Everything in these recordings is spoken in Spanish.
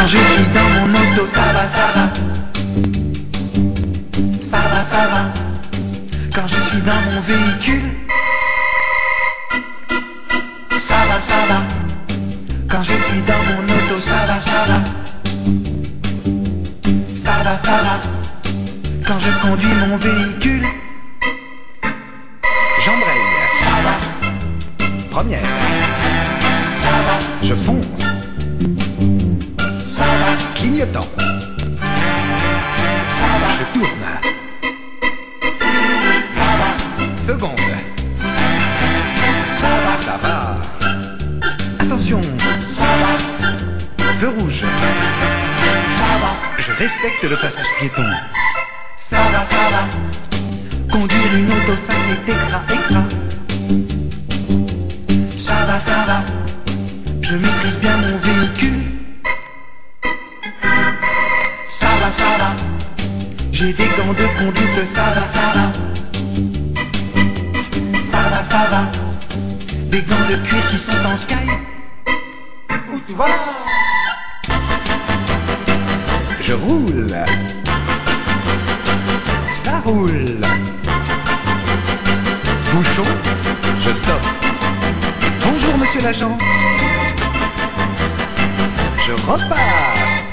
je suis dans mon auto, ça va, ça va. Ça va, ça va. Quand je suis dans mon véhicule, ça va, ça va. Quand je suis dans mon auto, ça va, ça va. Ça va, ça va. Quand je conduis mon véhicule, j'embraye. Ça va. Première. Ça va. Je fonce. Ça va. Clignotant. Ça va. Je tourne. Ça va. Seconde. Ça va. Ça va. Attention. Ça va. Feu rouge. Ça va. Je respecte le passage piéton. Ça va, ça va. Conduire une auto, ça c'est extra, extra. Ça va, ça va. Je maîtrise bien mon véhicule. Ça va, ça va. J'ai des gants de conduite, ça va, ça va. Ça va, ça va. Des gants de cuir qui sont en sky. Où tu vas? Je roule. Ça roule. Bouchon. Je stoppe. Bonjour monsieur l'agent. Je repars.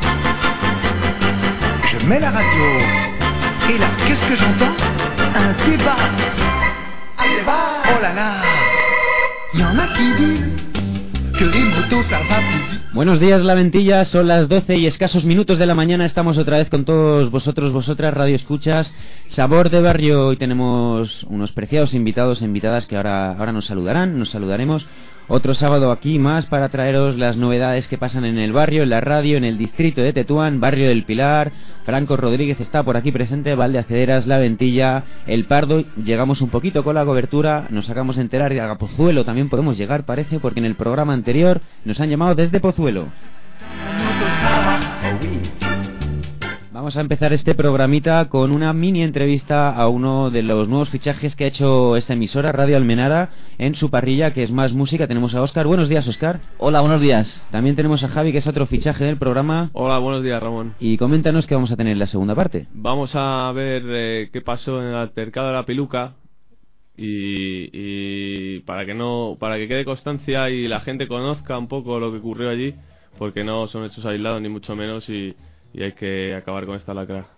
Je mets la radio. Et là, qu'est-ce que j'entends? Un débat. Un débat. Oh là là. Il y en a qui disent que les motos ça va plus vite. Buenos días, La Ventilla, son las 12 y escasos minutos de la mañana, estamos otra vez con todos vosotros, vosotras, Radio Escuchas, Sabor de Barrio. Hoy tenemos unos preciados invitados e invitadas que ahora nos saludaremos. Otro sábado aquí más para traeros las novedades que pasan en el barrio, en la radio, en el distrito de Tetuán, Barrio del Pilar. Franco Rodríguez está por aquí presente, Valdeacederas, La Ventilla, El Pardo. Llegamos un poquito con la cobertura, nos acabamos de enterar de a Pozuelo también podemos llegar, parece, porque en el programa anterior nos han llamado desde Pozuelo. Vamos a empezar este programita con una mini entrevista a uno de los nuevos fichajes que ha hecho esta emisora, Radio Almenara, en su parrilla, que es Más Música. Tenemos a Óscar. Buenos días, Óscar. Hola, buenos días. También tenemos a Javi, que es otro fichaje del programa. Hola, buenos días, Ramón. Y coméntanos qué vamos a tener en la segunda parte. Vamos a ver qué pasó en el altercado de la Piluca y para que quede constancia y la gente conozca un poco lo que ocurrió allí, porque no son hechos aislados ni mucho menos y hay que acabar con esta lacra.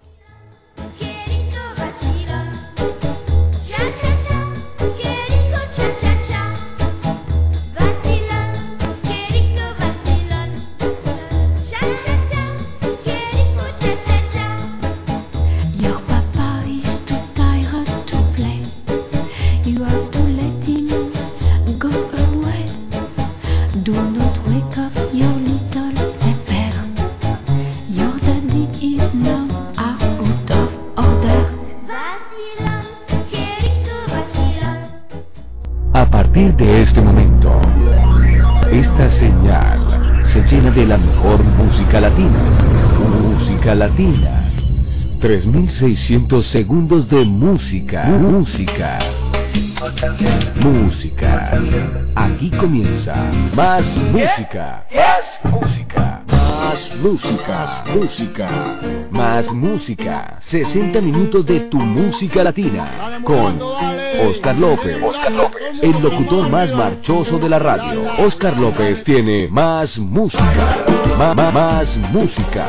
A partir de este momento, esta señal se llena de la mejor música latina. Música latina. 3600 segundos de música. Música. Aquí comienza Más Música. Más música. Más música. 60 minutos de tu música latina con Óscar López, el locutor más marchoso de la radio. Óscar López tiene más música. Más música.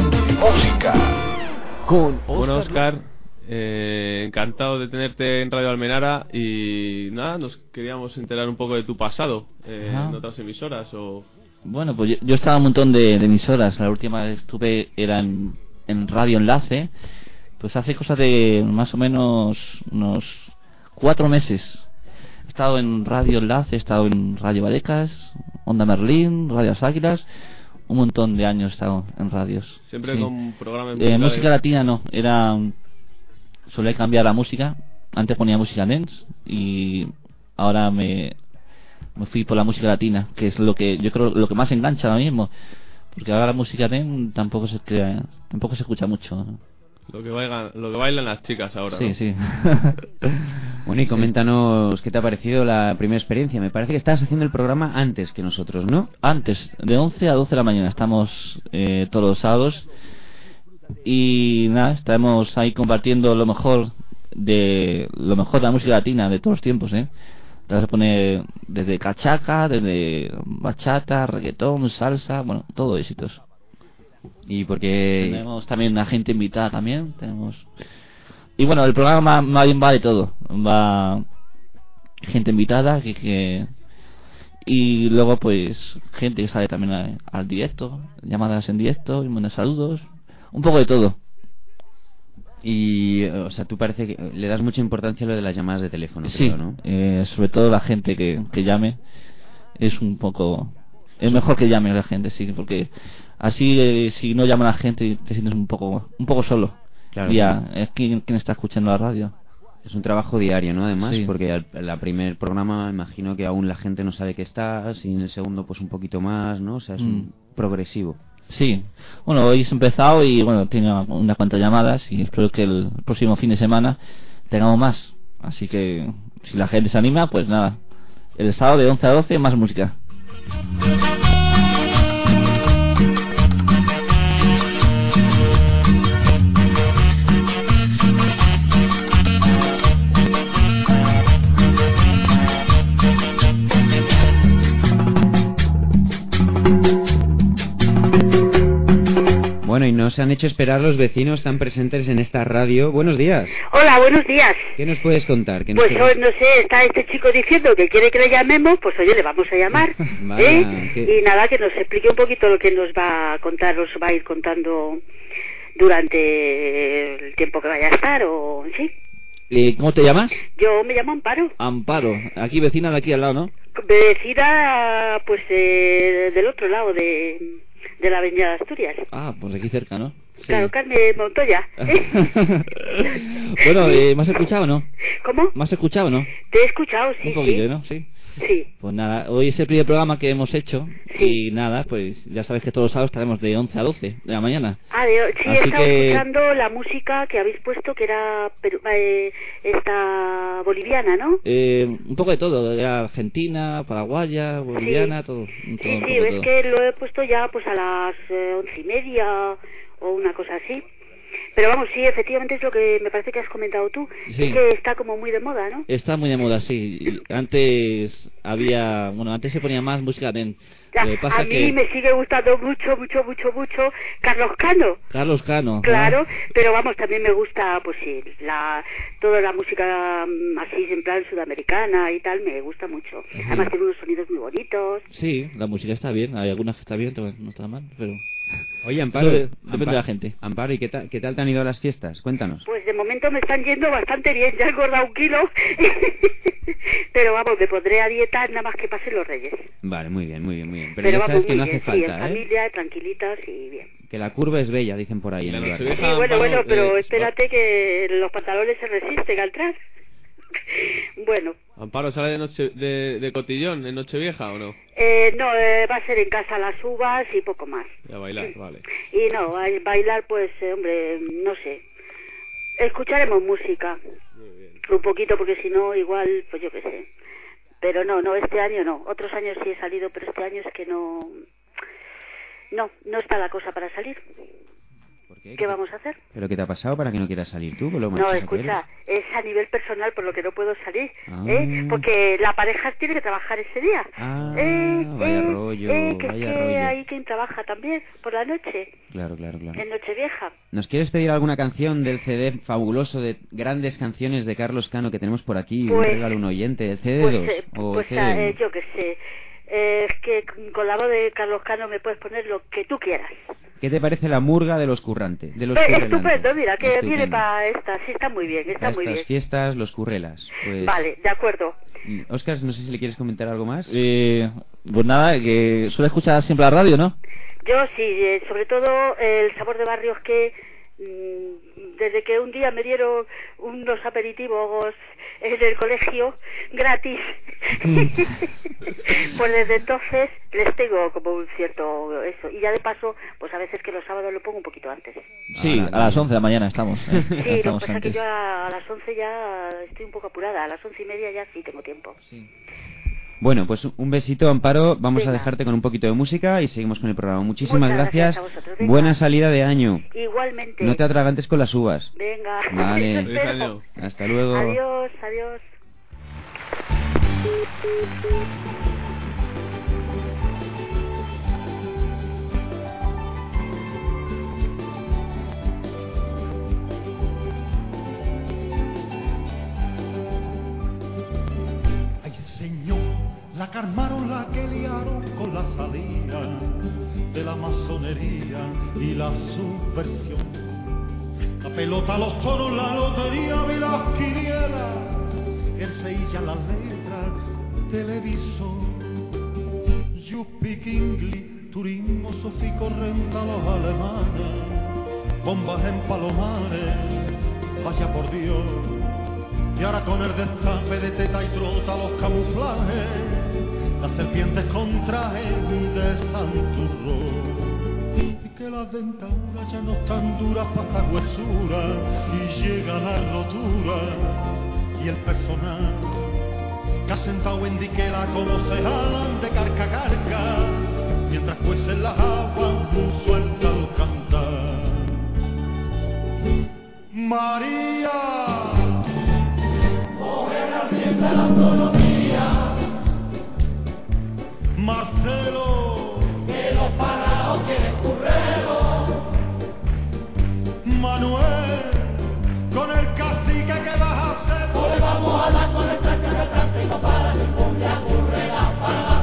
Con Bueno, Óscar, encantado de tenerte en Radio Almenara y nada, nos queríamos enterar un poco de tu pasado en otras emisoras o... Bueno, pues yo estaba en un montón de emisoras. La última vez estuve era en Radio Enlace. Pues hace cosa de más o menos unos 4 meses. He estado en Radio Enlace, he estado en Radio Vallecas, Onda Merlín, Radio Las Águilas. Un montón de años he estado en radios. Siempre sí. Con programas música latina no, solía cambiar la música. Antes ponía música dance y ahora me fui por la música latina, que es lo que yo creo lo que más engancha ahora mismo, porque ahora la música dance tampoco se escucha mucho, ¿no? Lo que bailan las chicas ahora, Sí, ¿no? sí. Bueno, y coméntanos qué te ha parecido la primera experiencia. Me parece que estabas haciendo el programa antes que nosotros, ¿no? Antes, de 11 a 12 de la mañana, estamos todos los sábados. Y nada, estaremos ahí compartiendo lo mejor de la música latina de todos los tiempos, ¿eh? Te vas a poner desde cachaca, desde bachata, reggaetón, salsa, bueno, todo éxitos. Y porque... Tenemos también una gente invitada también, y bueno, el programa más bien va de todo. Va gente invitada y luego pues gente que sale también al directo, llamadas en directo y mandan saludos, un poco de todo. Y, o sea, tú parece que le das mucha importancia a lo de las llamadas de teléfono, Sí, creo, ¿no? sobre todo la gente que llame es mejor que llame a la gente, sí, porque así si no llama a la gente te sientes un poco solo. Claro. Ya, ¿quién está escuchando la radio? Es un trabajo diario, ¿no? Además, Sí. porque el primer programa imagino que aún la gente no sabe que estás, y en el segundo pues un poquito más, ¿no? O sea, es un progresivo. Sí, bueno, hoy he empezado y bueno, tiene unas cuantas llamadas y espero que el próximo fin de semana tengamos más. Así que si la gente se anima, pues nada, el sábado de 11 a 12 más música. Bueno, y nos han hecho esperar los vecinos tan presentes en esta radio. Buenos días. Hola, buenos días. ¿Qué nos puedes contar? Pues hoy, no sé, está este chico diciendo que quiere que le llamemos, pues oye, le vamos a llamar. Vaya, ¿qué? Y nada, que nos explique un poquito lo que nos va a contar, os va a ir contando durante el tiempo que vaya a estar, o sí. ¿Cómo te llamas? Yo me llamo Amparo. Amparo, aquí vecina de aquí al lado, ¿no? Vecina, pues, del otro lado de la avenida de Asturias. Ah, pues aquí cerca, ¿no? Sí. Claro, Carmen Montoya. Bueno, ¿me has escuchado o no? ¿Cómo? ¿Me has escuchado o no? Te he escuchado, sí, Un poquito, sí. ¿no? Sí. Sí. Pues nada, hoy es el primer programa que hemos hecho. Sí. Y nada, pues ya sabes que todos los sábados estaremos de 11 a 12 de la mañana. Ah, sí, he Así estado que- escuchando la música que habéis puesto, que era esta boliviana, ¿no? Un poco de todo, de argentina, paraguaya, boliviana, todo. Sí, un sí, poco de es todo. que lo he puesto ya pues a las 11:30 o una cosa así. Pero vamos, sí, efectivamente es lo que me parece que has comentado tú. Sí. Es que está como muy de moda, ¿no? Está muy de moda, sí. Y antes se ponía más música dance. Ya, Lo que pasa a mí que me sigue gustando mucho Carlos Cano. Carlos Cano. Claro, ¿no? pero vamos, también me gusta, pues sí, toda la música así en plan sudamericana y tal, me gusta mucho. Además tiene unos sonidos muy bonitos. Sí, la música está bien. Hay algunas que está bien, otras no está mal, pero Oye, Amparo, Eso depende de la gente. Amparo, ¿y qué tal te han ido las fiestas? Cuéntanos. Pues de momento me están yendo bastante bien, ya he engordado 1 kilo, pero vamos, me pondré a dieta nada más que pasen los Reyes. Vale, muy bien, muy bien, muy bien. Pero ya vamos, sabes que muy no bien, hace sí, en falta, ¿eh? familia, tranquilitas y bien. Que la curva es bella, dicen por ahí en La el barrio. Nochevieja, Sí, bueno, Amparo, pero espérate que los pantalones se resisten al tras. Bueno, Amparo, ¿sale de cotillón en Nochevieja o no? no, va a ser en casa las uvas y poco más. A bailar, vale. Y no, a bailar pues, hombre, no sé. Escucharemos música. Un poquito, porque si no, igual, pues yo qué sé. Pero no, este año no. Otros años sí he salido, pero este año es que no está la cosa para salir. ¿Por qué? ¿Qué vamos a hacer? ¿Pero qué te ha pasado para que no quieras salir tú? Con lo No, machosa que escucha, es a nivel personal por lo que no puedo salir, Ah. Porque la pareja tiene que trabajar ese día. Ah, vaya rollo, que vaya es que rollo. hay quien trabaja también por la noche, eres. Claro. en Nochevieja. ¿Nos quieres pedir alguna canción del CD fabuloso de grandes canciones de Carlos Cano que tenemos por aquí? Un Pues- regalo a un oyente, el CD2 o el Pues CD1. yo qué sé. Es que con la voz de Carlos Cano me puedes poner lo que tú quieras. ¿Qué te parece la murga de los currantes? De los currelantes? Estupendo, mira, que Estupendo. viene para esta. Sí, está muy bien, está Para muy estas bien. fiestas, los currelas. Pues, Vale, de acuerdo. Óscar, no sé si le quieres comentar algo más. pues nada, que suele escuchar siempre la radio, ¿no? Yo sí, sobre todo el sabor de barrios que desde que un día me dieron unos aperitivos en el colegio gratis, pues desde entonces les tengo como un cierto eso, y ya de paso pues a veces que los sábados lo pongo un poquito antes. Sí, a las 11 de la mañana estamos. Sí, lo que estamos pasa es que antes. yo a las 11 ya estoy un poco apurada, a las 11:30 ya sí tengo tiempo. Sí. Bueno, pues un besito, Amparo. Vamos a Venga. dejarte con un poquito de música y seguimos con el programa. Muchísimas Muchas gracias a gracias. vosotros. Venga. Buena salida de año. Igualmente. No te atragantes con las uvas. Venga. Vale. Feliz año. Hasta luego. Adiós, adiós. Ay señor, la que armaron, la que liaron con la salida de la masonería y la subversión. La pelota, los toros, la lotería y las quinielas, el Sevilla, las letras, televisor. You speak English, turismo, sofico, renta, los alemanes, bombas en palomares, vaya por Dios. Y ahora con el destape de teta y trota, los camuflajes, las serpientes con traje de santurrón. Y que las dentaduras ya no están duras para esta huesura, y llega la rotura, y el personal que ha sentado en diquera como se jalan de carca a carca, mientras cuecen las aguas suelta al cantar. María, Marcelo, que los parados tienen currero. Manuel, con el cacique que vas a hacer, pues le vamos a dar con el traste de tráfico para que cumbia currera,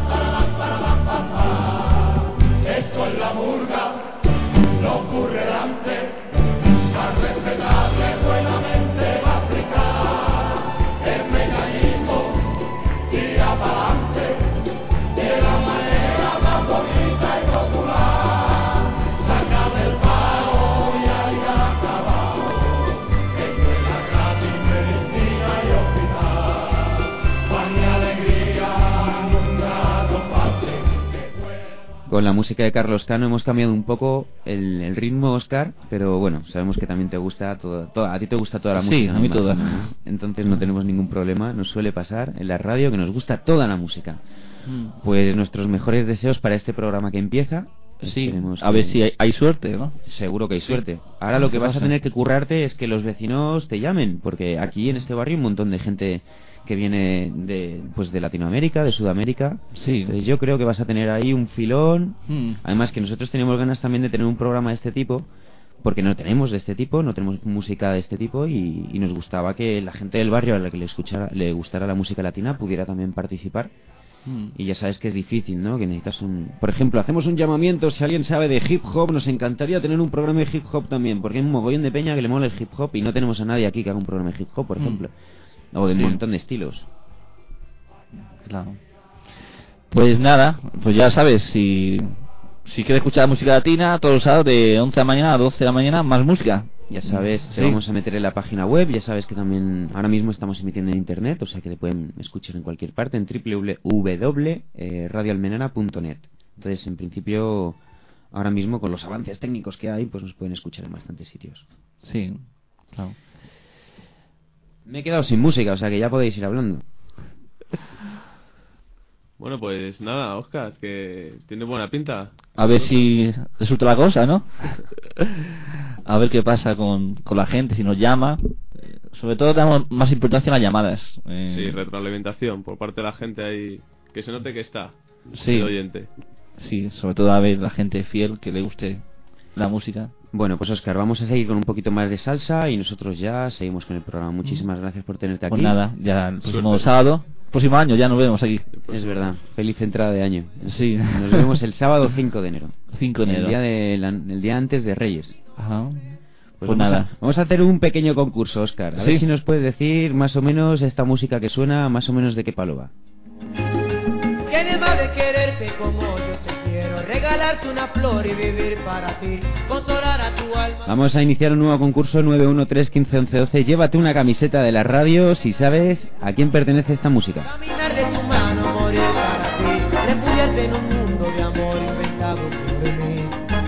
para. Esto es la murga, no ocurre delante, al respetable buenamente va a aplicar el mecanismo, tira para adelante, de la manera más bonita y popular, saca del paro y ahí acabado, esto es la gratis, medicina y hospital, pan y alegría, nunca nos falte. Con la música de Carlos Cano hemos cambiado un poco el ritmo, Óscar, pero bueno, sabemos que también te gusta a ti te gusta toda la Sí, música. a mí me imagino, toda. ¿no? Entonces no tenemos ningún problema, nos suele pasar en la radio que nos gusta toda la música. Pues nuestros mejores deseos para este programa que empieza. Sí, Esperemos a ver que- si hay suerte, ¿no? Seguro que hay Sí. suerte. Ahora lo que ¿Qué vas a pasa? tener que currarte es que los vecinos te llamen, porque aquí en este barrio hay un montón de gente que viene de Latinoamérica, de Sudamérica. Sí. Entonces yo creo que vas a tener ahí un filón. Mm. Además que nosotros tenemos ganas también de tener un programa de este tipo, porque no tenemos de este tipo, no tenemos música de este tipo y nos gustaba que la gente del barrio a la que le gustara la música latina pudiera también participar. Y ya sabes que es difícil, ¿no? Que necesitas un... Por ejemplo, hacemos un llamamiento, si alguien sabe de hip hop, nos encantaría tener un programa de hip hop también, porque hay un mogollón de peña que le mola el hip hop y no tenemos a nadie aquí que haga un programa de hip hop, por ejemplo. O de un Sí. montón de estilos. Claro. Pues nada, pues ya sabes, si quieres escuchar música latina, todos los sábados de 11 de la mañana a 12 de la mañana, más música. Ya sabes, te Sí. vamos a meter en la página web, ya sabes que también ahora mismo estamos emitiendo en internet, o sea que te pueden escuchar en cualquier parte, en www.radioalmenara.net. Entonces, en principio, ahora mismo con los avances técnicos que hay, pues nos pueden escuchar en bastantes sitios. Sí, claro. Me he quedado sin música, o sea que ya podéis ir hablando. Bueno, pues nada, Óscar, que tiene buena pinta. A ver si resulta la cosa, ¿no? A ver qué pasa con la gente, si nos llama. Sobre todo damos más importancia a las llamadas. Sí, retroalimentación por parte de la gente ahí, que se note que está Sí. el oyente. Sí, sobre todo a ver la gente fiel que le guste la música. Bueno, pues Óscar, vamos a seguir con un poquito más de salsa y nosotros ya seguimos con el programa. Muchísimas gracias por tenerte aquí. Pues nada, ya el próximo Suerte. sábado, próximo año ya nos vemos aquí. Es verdad, feliz entrada de año. Sí. Nos vemos el sábado 5 de enero. 5 de enero. El día antes de Reyes. Ajá. Pues Pues nada. Vamos a hacer un pequeño concurso, Óscar. A Sí. ver si nos puedes decir más o menos esta música que suena, más o menos de qué palo va. Tiene más de quererte como yo te quiero. Regálame regalarte una flor y vivir para ti, consolar a tu alma. Vamos a iniciar un nuevo concurso 913151112. Llévate una camiseta de la radio si sabes a quién pertenece esta música. Caminar de tu mano, morir para ti, refugiarte en un mundo de amor inventado por mí.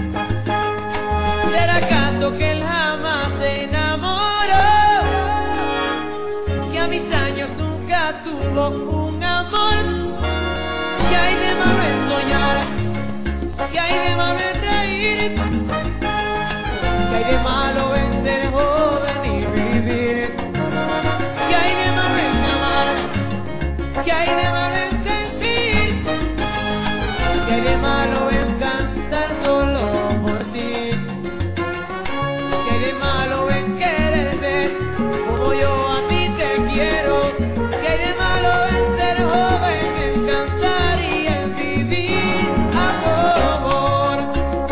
¿Será acaso que él jamás se enamoró? Que a mis años nunca tuvo un amor. Que hay de malo en soñar, que hay de malo en reír, que hay de malo en ser joven y vivir, que hay de malo en amar, que hay de malo en sentir, que hay de malo en cantar solo por ti, que hay de malo en quererte como yo a ti te quiero, que hay de malo en ser joven, en cantar y en vivir amor.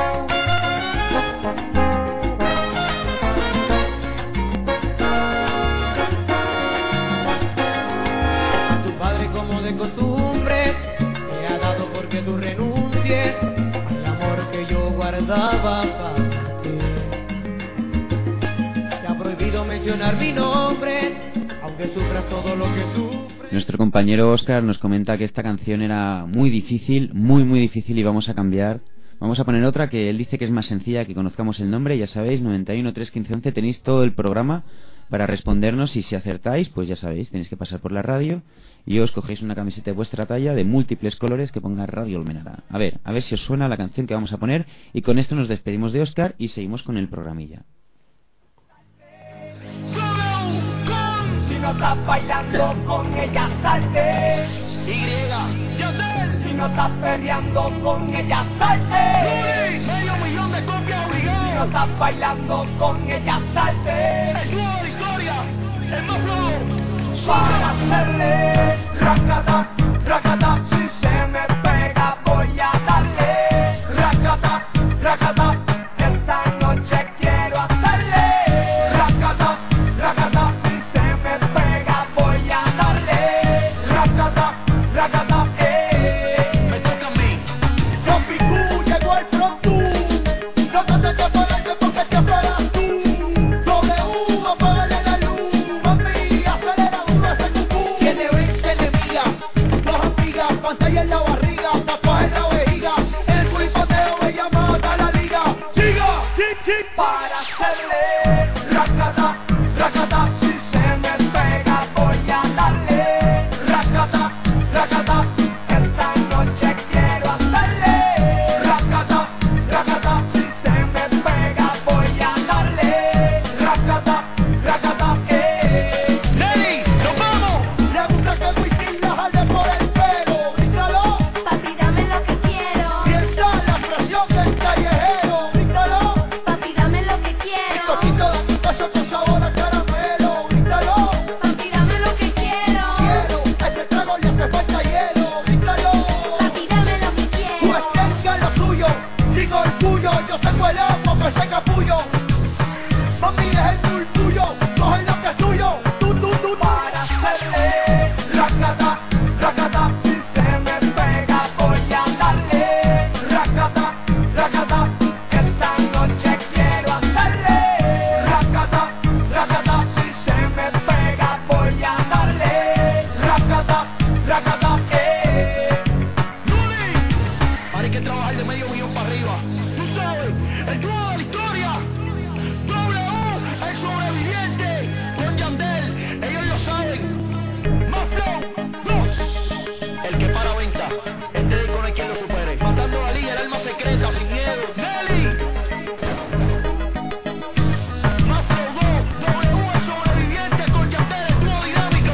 Tu padre como de costumbre me ha dado porque tú renuncies al amor que yo guardaba para ti. Te ha prohibido mencionar mi nombre, aunque sufras todo lo que sufres. Nuestro compañero Óscar nos comenta que esta canción era muy difícil, muy difícil, y vamos a cambiar. Vamos a poner otra que él dice que es más sencilla, que conozcamos el nombre. Ya sabéis, 9131511, tenéis todo el programa para respondernos, y si acertáis, pues ya sabéis, tenéis que pasar por la radio y os cogéis una camiseta de vuestra talla de múltiples colores que ponga Radio Almenara. A ver si os suena la canción que vamos a poner, y con esto nos despedimos de Óscar y seguimos con el programilla. Si no estás bailando con ella, salte. Si no estás peleando con ella, salte. Medio millón de copias obligadas. Si no estás bailando con ella, salte. El nuevo Victoria, el más flow. Para hacerle racata, racata. Si se me pega voy a darle racata, racata. Esta noche quiero hacerle racata, racata. Si se me pega voy a darle racata, racata. Me toca a mí. Con Picú llegó el pronto. No trates de ponerte porque te esperas tú. W, apágale la luz. Mami, acelera uno ese cucú. Tiene 20 enemigas, 2 amigas, pantalla en la barriga, tatuaje en la vejiga. El cuipoteo me llama a la liga. Siga, para hacerle racata, racata. Si se me pega voy a darle racata, racata. Esta noche quiero hacerle racata, racata. Si se me pega voy a darle racata, racata. Nelly, nos vamos. Le gusta que Wisin la jale por el pelo. Grítalo, Papi, dame lo que quiero. sienta la presión del callejero. Grítalo, Papi, dame lo que quiero. toquito de tu beso con sabor a caramelo. Grítalo, Papi, dame lo que quiero. quiero, ese trago le hace falta hielo. Grítalo, Papi, dame lo que quiero. pues tenga lo suyo, sin orgullo. Yo tengo el ojo que se capullo. Mami, es el murmullo, coge lo que es tuyo. Tú, para hacerle racata, racata. Si se me pega voy a darle racata, racata. Esta noche quiero hacerle racata, racata. Si se me pega voy a darle racata, racata. Luli, ahora hay que trabajar de medio millón para arriba. Tú sabes, el dúo de la historia. W, el sobreviviente. Con Yandel, ellos lo saben. Más flow, 2. El que para venta, este con el quien lo supere. Matando la liga, el alma secreta, sin miedo. Nelly. Más flow 2, W, el sobreviviente. Con Yandel, el dúo dinámico.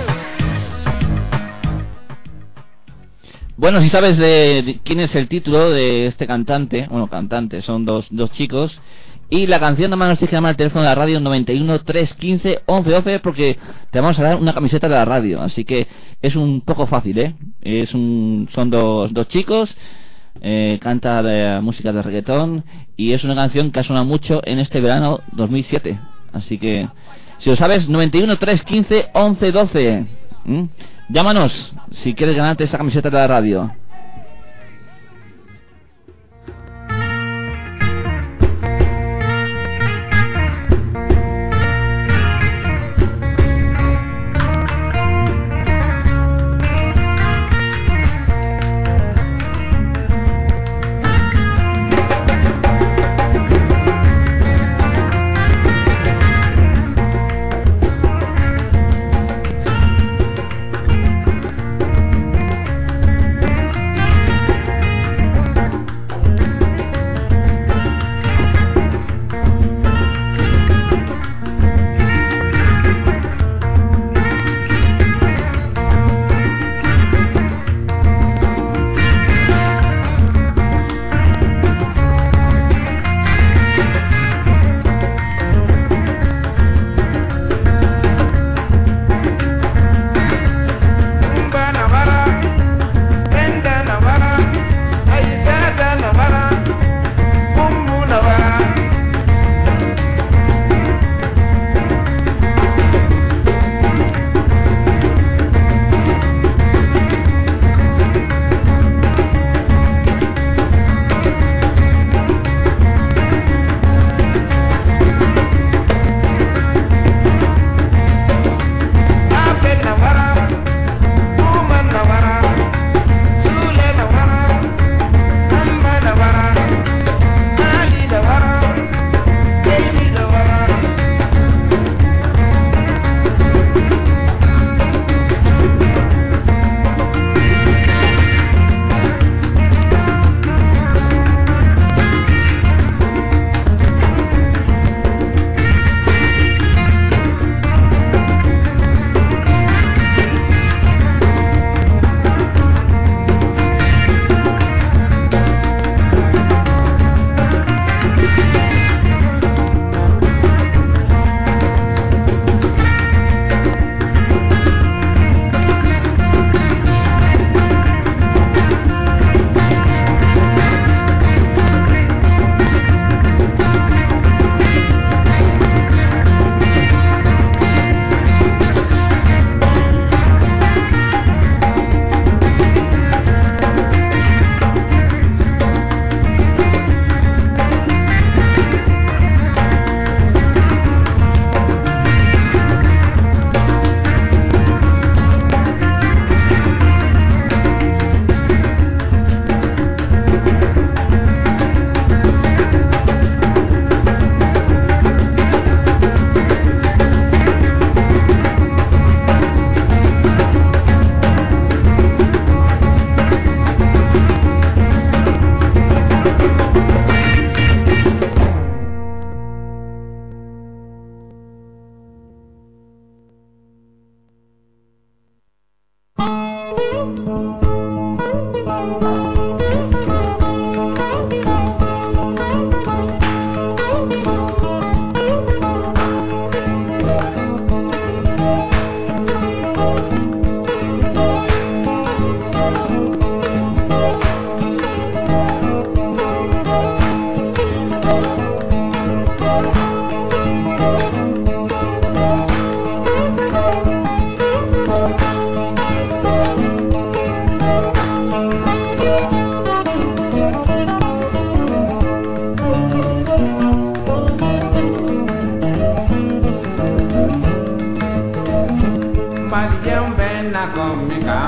Bueno, si sabes de quién es el título de este cantante, bueno, cantante, son dos chicos, y la canción, nada más nos tienes que llamar al teléfono de la radio 913151112 porque te vamos a dar una camiseta de la radio, así que es un poco fácil, son dos chicos, canta música de reggaetón y es una canción que ha sonado mucho en este verano 2007, así que si lo sabes, 913151112. Llámanos si quieres ganarte esa camiseta de la radio.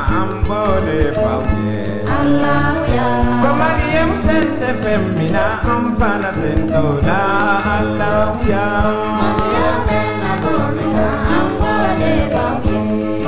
ambode pauye Allahuya Komariyem sente femmina ampana sentola Allahuya Mariyem bena bomika ambode pauye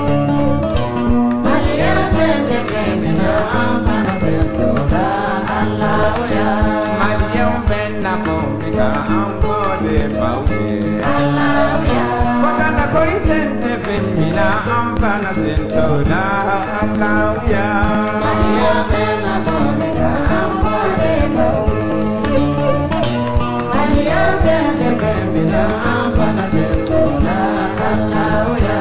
Mariyem sente femmina ampana sentola Allahuya Mariyem bena bomika ambode pauye Allahuya Wakanda koi sente femmina ampana sentola Allahuya Mariyem bena bomika ambode pauye Mariyem sente femmina ampana sentola Allahuya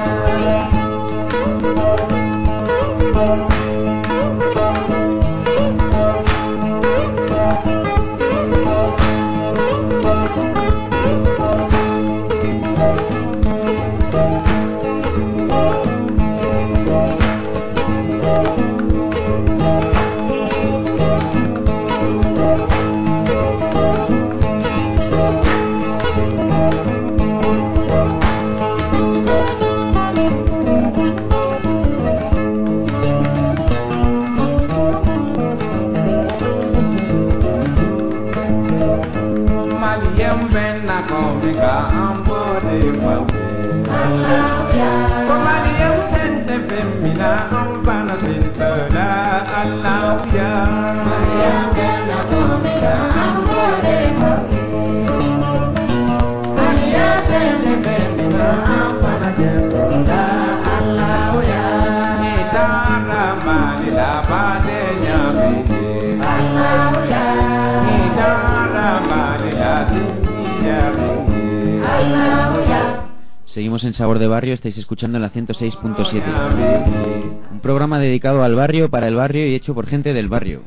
Seguimos en Sabor de Barrio, estáis escuchando en la 106.7. Un programa dedicado al barrio, para el barrio y hecho por gente del barrio.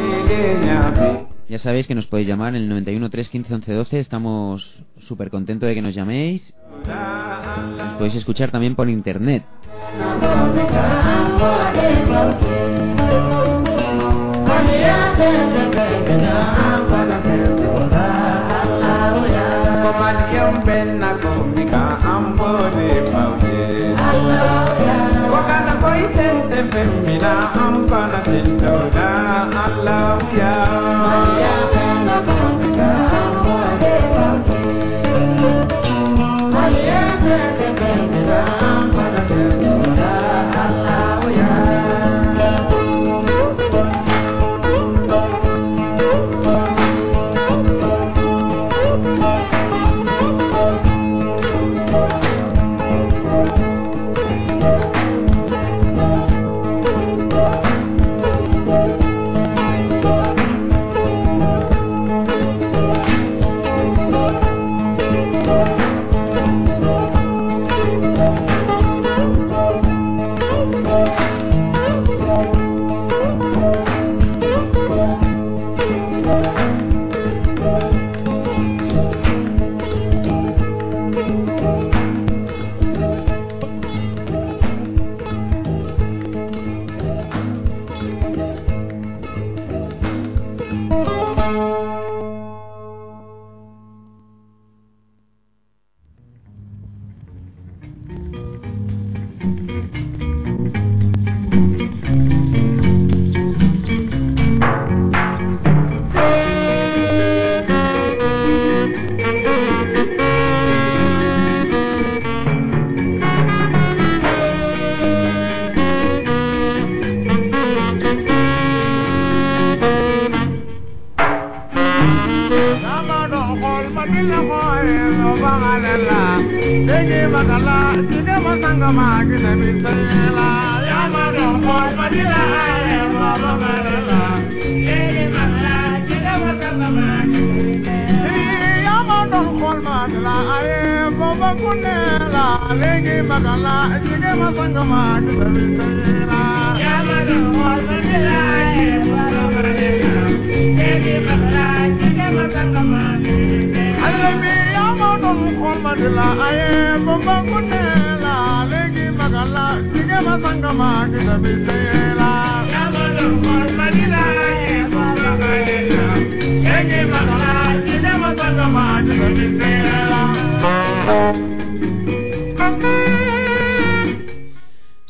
Ya sabéis que nos podéis llamar en el 91 315 11 12. Estamos súper contentos de que nos llaméis. Nos podéis escuchar también por internet. Komaliyem benna komika ambode pauye Wakanda koi sente femmina ampana sentola Allahuya Komaliyem benna komika ambode pauye Komaliyem sente femmina ampana sentola Allahuya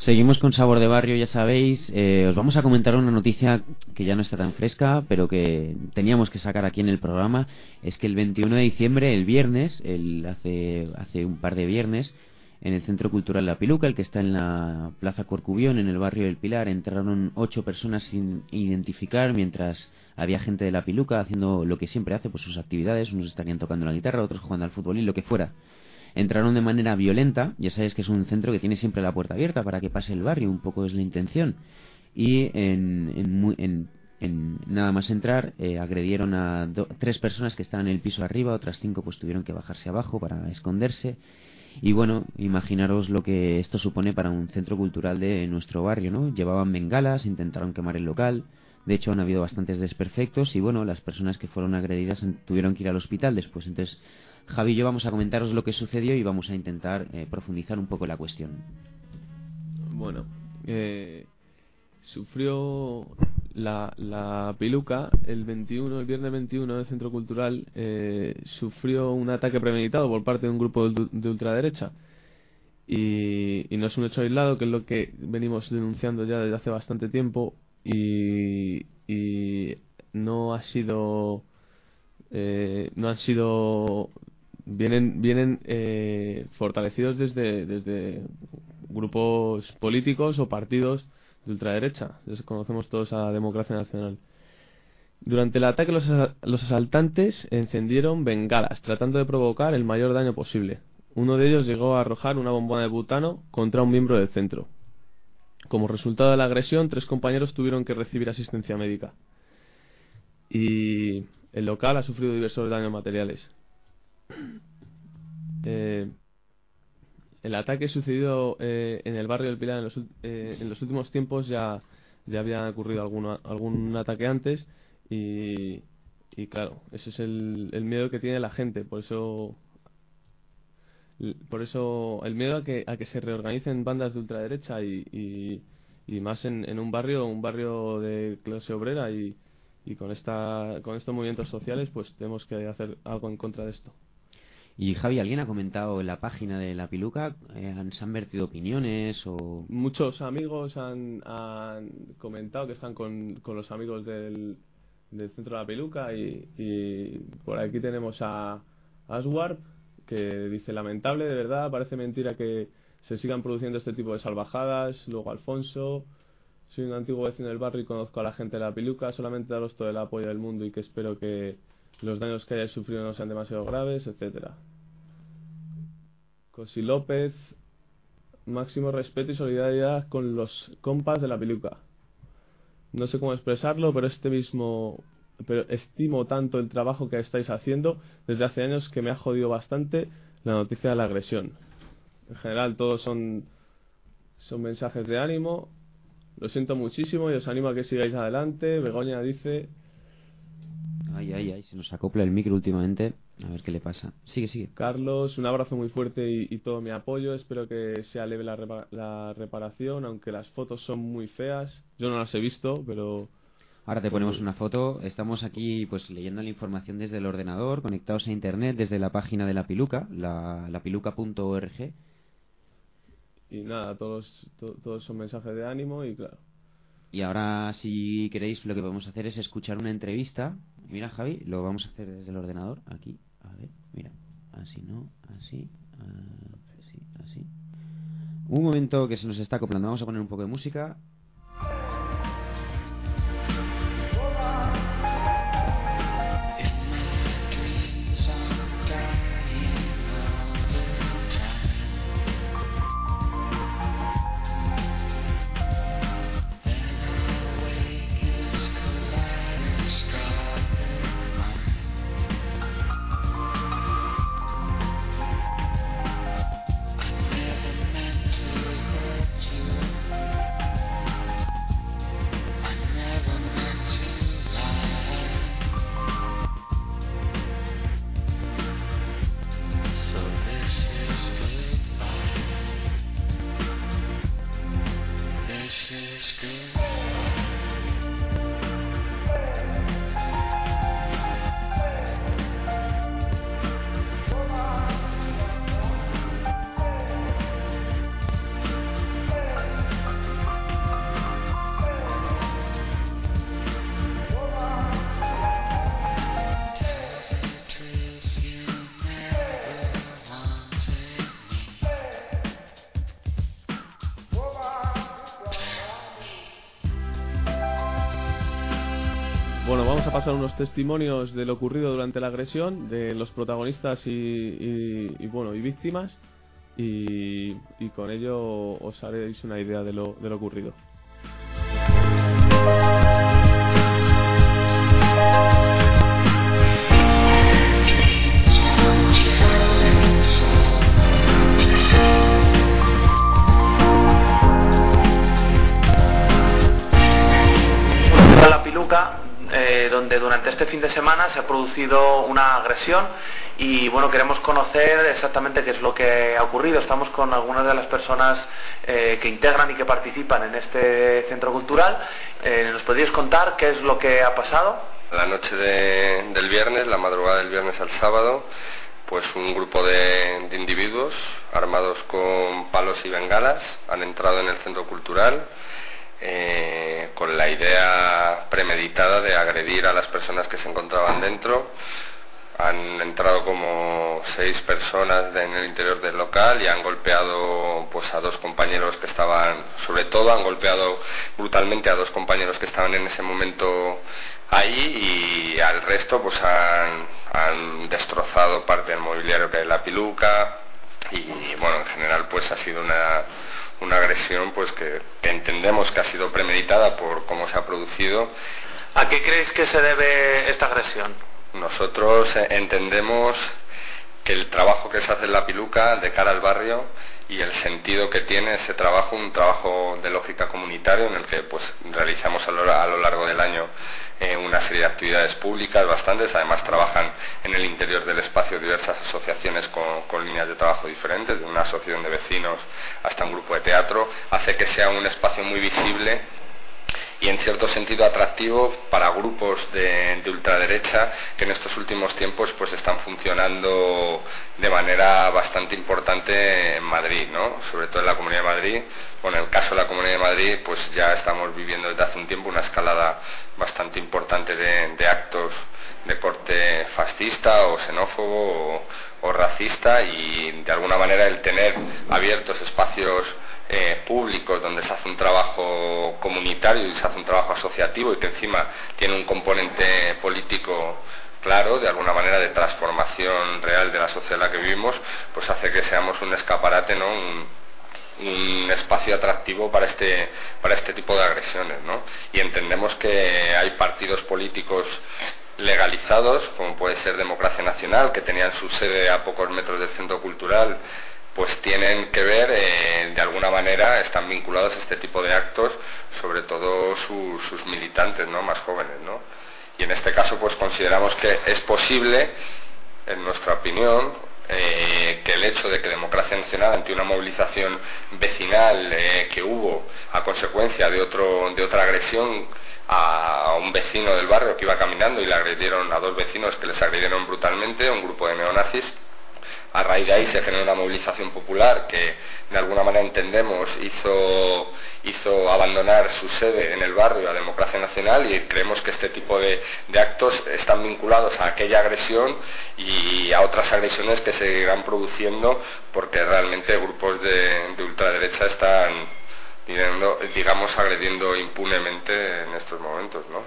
Seguimos con Sabor de Barrio, ya sabéis. Os vamos a comentar una noticia que ya no está tan fresca, pero que teníamos que sacar aquí en el programa. Es que el 21 de diciembre, el viernes, hace un par de viernes, en el Centro Cultural La Piluca, el que está en la Plaza Corcubión, en el barrio del Pilar, entraron 8 personas sin identificar mientras había gente de La Piluca haciendo lo que siempre hace, pues sus actividades. Unos estarían tocando la guitarra, otros jugando al fútbol y lo que fuera. Entraron de manera violenta. Ya sabéis que es un centro que tiene siempre la puerta abierta para que pase el barrio, un poco es la intención. Y en nada más entrar, agredieron a 3 personas que estaban en el piso arriba, otras 5 pues tuvieron que bajarse abajo para esconderse. Y bueno, imaginaros lo que esto supone para un centro cultural de nuestro barrio, ¿no? Llevaban bengalas, intentaron quemar el local. De hecho, han habido bastantes desperfectos y bueno, las personas que fueron agredidas tuvieron que ir al hospital después. Entonces, Javi y yo vamos a comentaros lo que sucedió y vamos a intentar profundizar un poco la cuestión. Bueno, sufrió la Piluca el viernes 21 del Centro Cultural, sufrió un ataque premeditado por parte de un grupo de ultraderecha. Y no es un hecho aislado, que es lo que venimos denunciando ya desde hace bastante tiempo, y no ha sido vienen fortalecidos desde grupos políticos o partidos de ultraderecha. Conocemos todos a Democracia Nacional. Durante el ataque los asaltantes encendieron bengalas tratando de provocar el mayor daño posible. Uno de ellos llegó a arrojar una bombona de butano contra un miembro del centro. Como resultado de la agresión, 3 compañeros tuvieron que recibir asistencia médica. Y el local ha sufrido diversos daños materiales. El ataque sucedido en el barrio del Pilar en los últimos tiempos ya había ocurrido algún ataque antes y claro, ese es el miedo que tiene la gente. Por eso el miedo a que se reorganicen bandas de ultraderecha y más en un barrio de clase obrera y con estos movimientos sociales, pues tenemos que hacer algo en contra de esto. Y Javi, ¿alguien ha comentado en la página de La Piluca? ¿Se han vertido opiniones o...? Muchos amigos han comentado que están con los amigos del Centro de La Piluca y por aquí tenemos a Aswarp, que dice: lamentable, de verdad, parece mentira que se sigan produciendo este tipo de salvajadas. Luego Alfonso: soy un antiguo vecino del barrio y conozco a la gente de La Piluca, solamente daros todo el apoyo del mundo y que espero que los daños que hayáis sufrido no sean demasiado graves, etcétera. Cosi López: máximo respeto y solidaridad con los compas de La Piluca. No sé cómo expresarlo, pero estimo tanto el trabajo que estáis haciendo desde hace años que me ha jodido bastante la noticia de la agresión. En general todos son mensajes de ánimo. Lo siento muchísimo y os animo a que sigáis adelante. Begoña dice... Ay, se nos acopla el micro últimamente. A ver qué le pasa. Sigue. Carlos: un abrazo muy fuerte y todo mi apoyo. Espero que sea leve la reparación, aunque las fotos son muy feas. Yo no las he visto, pero... Ahora te ponemos una foto. Estamos aquí pues leyendo la información desde el ordenador, conectados a internet desde la página de La Piluca, lapiluca.org. Y nada, todos son mensajes de ánimo y claro. Y ahora, si queréis, lo que podemos hacer es escuchar una entrevista. Mira, Javi, lo vamos a hacer desde el ordenador. Aquí, a ver, mira. Así, ¿no? Así. Un momento que se nos está acoplando. Vamos a poner un poco de música. vamos a pasar unos testimonios de lo ocurrido durante la agresión, de los protagonistas y víctimas, y con ello os haréis una idea de lo ocurrido. La Piluca, donde durante este fin de semana se ha producido una agresión y bueno, queremos conocer exactamente qué es lo que ha ocurrido. Estamos con algunas de las personas que integran y que participan en este centro cultural. ¿Nos podríais contar qué es lo que ha pasado? La noche del viernes, la madrugada del viernes al sábado, pues un grupo de individuos armados con palos y bengalas han entrado en el centro cultural con la idea premeditada de agredir a las personas que se encontraban dentro. Han entrado como 6 personas en el interior del local y han golpeado pues a 2 compañeros que estaban, sobre todo han golpeado brutalmente a 2 compañeros que estaban en ese momento ahí, y al resto pues han destrozado parte del mobiliario que hay en la Piluca, y bueno, en general pues ha sido una agresión pues que entendemos que ha sido premeditada por cómo se ha producido. ¿A qué creéis que se debe esta agresión? Nosotros entendemos que el trabajo que se hace en la Piluca de cara al barrio y el sentido que tiene ese trabajo, un trabajo de lógica comunitaria en el que pues realizamos a lo largo del año una serie de actividades públicas bastantes. Además trabajan en el interior del espacio diversas asociaciones con líneas de trabajo diferentes, de una asociación de vecinos hasta un grupo de teatro. Hace que sea un espacio muy visible y en cierto sentido atractivo para grupos de ultraderecha que en estos últimos tiempos pues están funcionando de manera bastante importante en Madrid, ¿no? Sobre todo en la Comunidad de Madrid. Bueno, en el caso de la Comunidad de Madrid pues ya estamos viviendo desde hace un tiempo una escalada bastante importante de actos de corte fascista o xenófobo o racista, y de alguna manera el tener abiertos espacios públicos donde se hace un trabajo comunitario y se hace un trabajo asociativo y que encima tiene un componente político claro, de alguna manera de transformación real de la sociedad en la que vivimos, pues hace que seamos un escaparate, ¿no? Un espacio atractivo para este tipo de agresiones, ¿no? Y entendemos que hay partidos políticos legalizados, como puede ser Democracia Nacional, que tenían su sede a pocos metros del centro cultural, pues tienen que ver, de alguna manera están vinculados a este tipo de actos, sobre todo sus militantes, ¿no? Más jóvenes, ¿no? Y en este caso pues consideramos que es posible, en nuestra opinión, que el hecho de que Democracia Nacional, ante una movilización vecinal que hubo a consecuencia de otra agresión a un vecino del barrio que iba caminando y le agredieron a 2 vecinos que les agredieron brutalmente, un grupo de neonazis, a raíz de ahí se generó una movilización popular que de alguna manera entendemos hizo abandonar su sede en el barrio a Democracia Nacional, y creemos que este tipo de actos están vinculados a aquella agresión y a otras agresiones que se seguirán produciendo, porque realmente grupos de ultraderecha están, digamos, agrediendo impunemente en estos momentos, ¿no?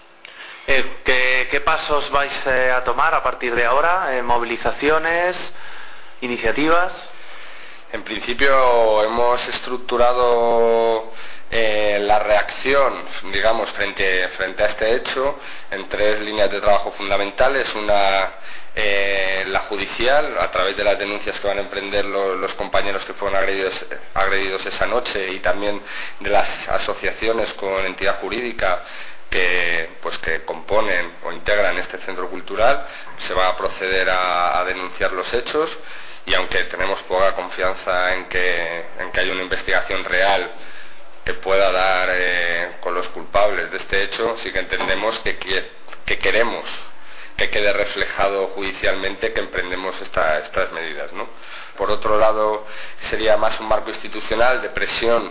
¿Qué pasos vais a tomar a partir de ahora? ¿Movilizaciones? ¿Iniciativas? En principio hemos estructurado la reacción, digamos, frente a este hecho en 3 líneas de trabajo fundamentales. Una, la judicial, a través de las denuncias que van a emprender los compañeros que fueron agredidos esa noche, y también de las asociaciones con entidad jurídica que componen o integran este centro cultural. Se va a proceder a denunciar los hechos, y aunque tenemos poca confianza en que haya una investigación real que pueda dar con los culpables de este hecho, sí que entendemos que queremos que quede reflejado judicialmente que emprendemos estas medidas, ¿no? Por otro lado, sería más un marco institucional de presión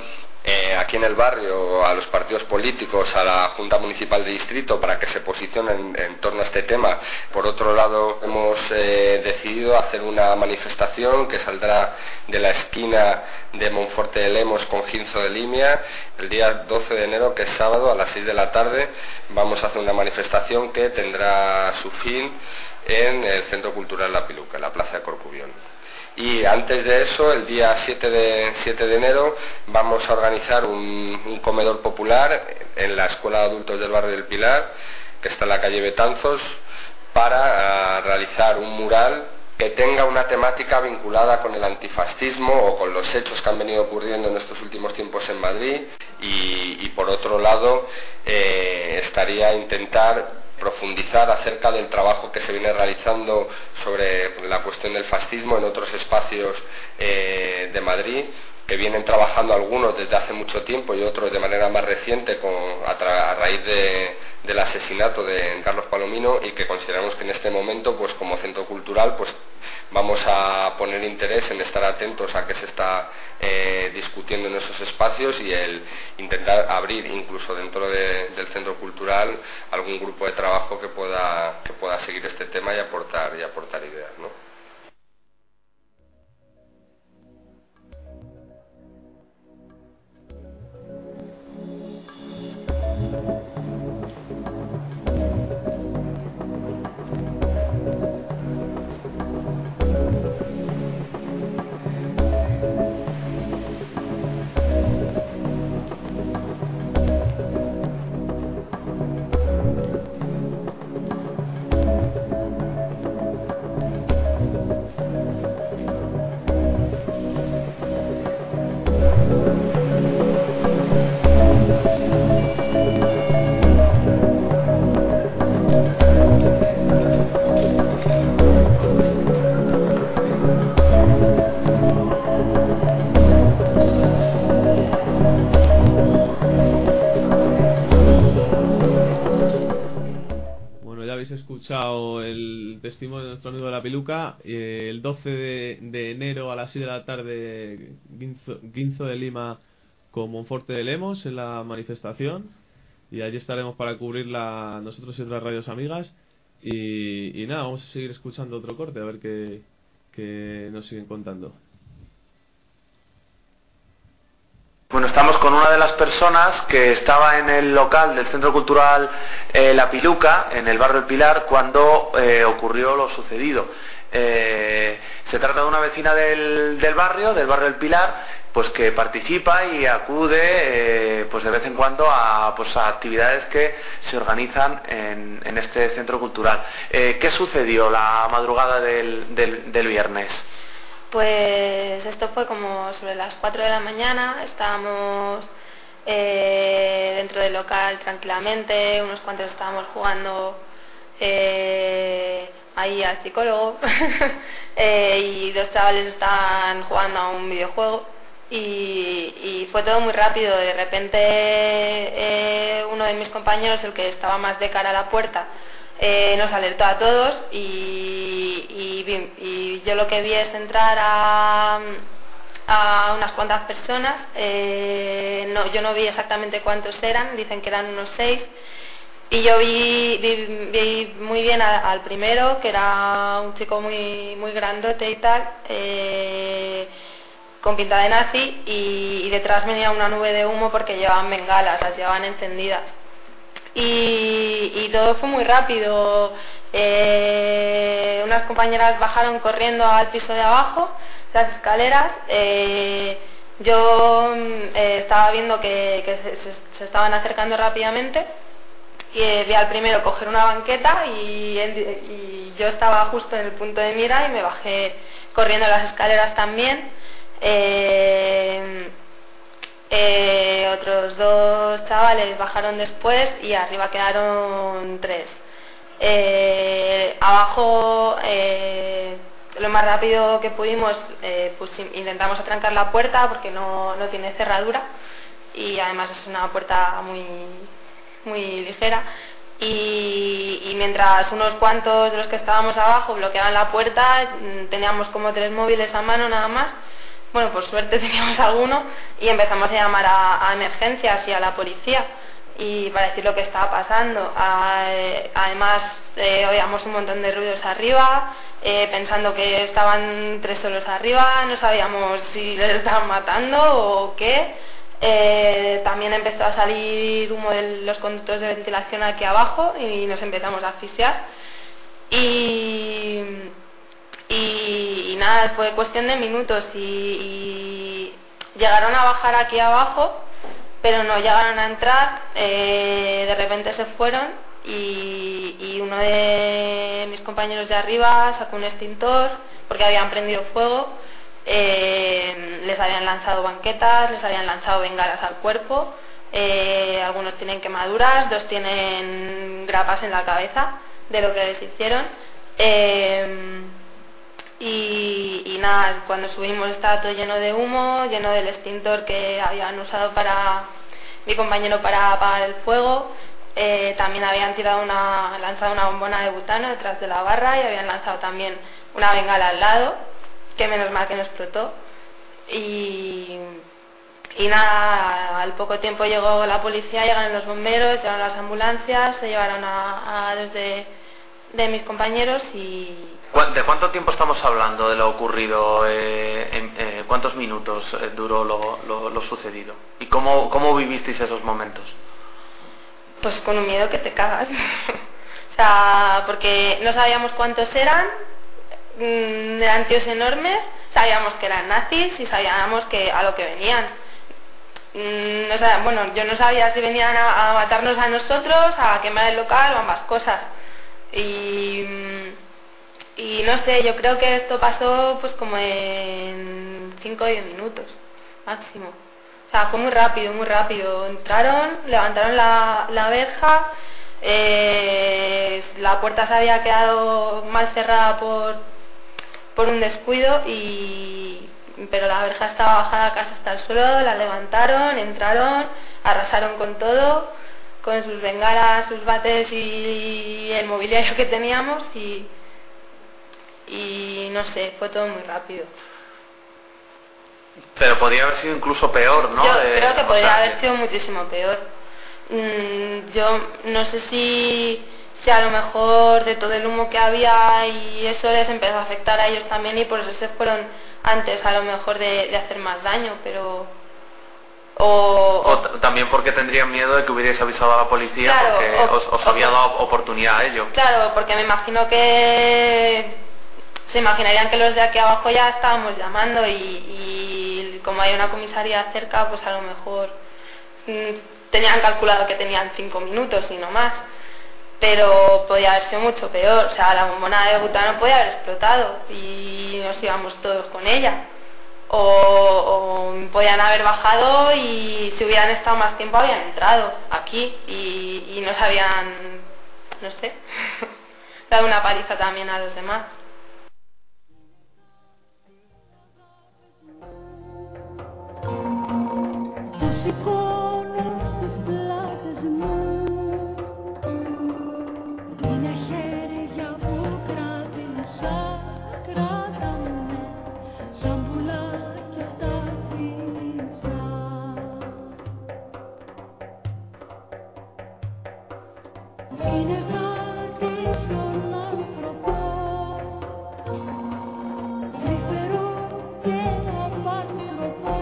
aquí en el barrio a los partidos políticos, a la Junta Municipal de Distrito, para que se posicionen en torno a este tema. Por otro lado, hemos decidido hacer una manifestación que saldrá de la esquina de Monforte de Lemos con Ginzo de Limia el día 12 de enero, que es sábado, a las 6 de la tarde. Vamos a hacer una manifestación que tendrá su fin en el Centro Cultural La Piluca, en la Plaza de Corcubión. Y antes de eso, el día 7 de enero, vamos a organizar un comedor popular en la Escuela de Adultos del Barrio del Pilar, que está en la calle Betanzos, para realizar un mural que tenga una temática vinculada con el antifascismo o con los hechos que han venido ocurriendo en estos últimos tiempos en Madrid. Y por otro lado, estaría intentar profundizar acerca del trabajo que se viene realizando sobre la cuestión del fascismo en otros espacios de Madrid, que vienen trabajando algunos desde hace mucho tiempo y otros de manera más reciente a raíz del asesinato de Carlos Palomino, y que consideramos que en este momento, pues como centro cultural, pues vamos a poner interés en estar atentos a qué se está discutiendo en esos espacios y el intentar abrir incluso dentro del centro cultural algún grupo de trabajo que pueda seguir este tema y aportar ideas, ¿no? Escuchado el testimonio de nuestro amigo de La Piluca. El 12 de enero a las 6 de la tarde, Ginzo de Lima con Monforte de Lemos en la manifestación, y allí estaremos para cubrirla nosotros y otras radios amigas. Y nada, vamos a seguir escuchando otro corte a ver qué nos siguen contando. Bueno, estamos con una de las personas que estaba en el local del Centro Cultural La Piluca, en el barrio del Pilar, cuando ocurrió lo sucedido. Se trata de una vecina del barrio del Pilar, pues que participa y acude pues de vez en cuando a actividades que se organizan en este centro cultural. ¿Qué sucedió la madrugada del viernes? Pues esto fue como sobre las 4 de la mañana. Estábamos dentro del local tranquilamente, unos cuantos estábamos jugando ahí al psicólogo y dos chavales estaban jugando a un videojuego y fue todo muy rápido. De repente uno de mis compañeros, el que estaba más de cara a la puerta, nos alertó a todos y yo lo que vi es entrar a unas cuantas personas. Yo no vi exactamente cuántos eran, dicen que eran unos 6, y yo vi muy bien al primero, que era un chico muy, muy grandote y tal, con pinta de nazi, y detrás venía una nube de humo porque llevaban bengalas, las llevaban encendidas. Y todo fue muy rápido. Unas compañeras bajaron corriendo al piso de abajo, las escaleras. Yo estaba viendo que se estaban acercando rápidamente y vi al primero coger una banqueta y yo estaba justo en el punto de mira y me bajé corriendo las escaleras también. Otros 2 chavales bajaron después y arriba quedaron 3. Abajo, lo más rápido que pudimos, pues intentamos atrancar la puerta porque no tiene cerradura y además es una puerta muy, muy ligera. Y mientras unos cuantos de los que estábamos abajo bloqueaban la puerta, teníamos como 3 móviles a mano nada más. Bueno, por suerte teníamos alguno y empezamos a llamar a emergencias y a la policía y para decir lo que estaba pasando. Además, oíamos un montón de ruidos arriba, pensando que estaban 3 solos arriba, no sabíamos si les estaban matando o qué. También empezó a salir humo de los conductos de ventilación aquí abajo y nos empezamos a asfixiar. Y nada, fue cuestión de minutos y llegaron a bajar aquí abajo, pero no llegaron a entrar. De repente se fueron y uno de mis compañeros de arriba sacó un extintor porque habían prendido fuego. Les habían lanzado banquetas, les habían lanzado bengalas al cuerpo. Algunos tienen quemaduras, 2 tienen grapas en la cabeza de lo que les hicieron. Y nada, cuando subimos estaba todo lleno de humo, lleno del extintor que habían usado para mi compañero para apagar el fuego. También habían lanzado una bombona de butano detrás de la barra y habían lanzado también una bengala al lado, que menos mal que no explotó. Y nada, al poco tiempo llegó la policía, llegaron los bomberos, llegaron las ambulancias, se llevaron a 2 de mis compañeros y... ¿De cuánto tiempo estamos hablando de lo ocurrido? ¿Cuántos minutos duró lo sucedido? ¿Y cómo vivisteis esos momentos? Pues con un miedo que te cagas. O sea, porque no sabíamos cuántos eran, eran tíos enormes, sabíamos que eran nazis y sabíamos a lo que venían. Bueno, yo no sabía si venían a matarnos a nosotros, a quemar el local o ambas cosas. Y no sé, yo creo que esto pasó pues como en 5 o 10 minutos máximo. O sea, fue muy rápido, muy rápido. Entraron, levantaron la verja, la puerta se había quedado mal cerrada por un descuido, pero la verja estaba bajada casi hasta el suelo, la levantaron, entraron, arrasaron con todo, con sus bengalas, sus bates y el mobiliario que teníamos y no sé, fue todo muy rápido. Pero podría haber sido incluso peor, ¿no? Yo creo que podría haber sido muchísimo peor. Yo no sé si a lo mejor de todo el humo que había y eso les empezó a afectar a ellos también y por eso se fueron antes a lo mejor de hacer más daño, pero... O también porque tendrían miedo de que hubierais avisado a la policía, claro, porque os había dado oportunidad a ello. Claro, porque me imagino que se imaginarían que los de aquí abajo ya estábamos llamando y como hay una comisaría cerca, pues a lo mejor tenían calculado que tenían 5 minutos y no más, pero podía haber sido mucho peor. O sea, la bombona de butano podía haber explotado y nos íbamos todos con ella, o podían haber bajado y si hubieran estado más tiempo habían entrado aquí y nos habían, no sé, dado una paliza también a los demás. Σηκώνω στις πλάτες μου, είναι χέρια που κράτησα, κράταμε σαν πουλάκια τα φύσα. Είναι κάτι στον άνθρωπο, τρυφερό και απάνθρωπο.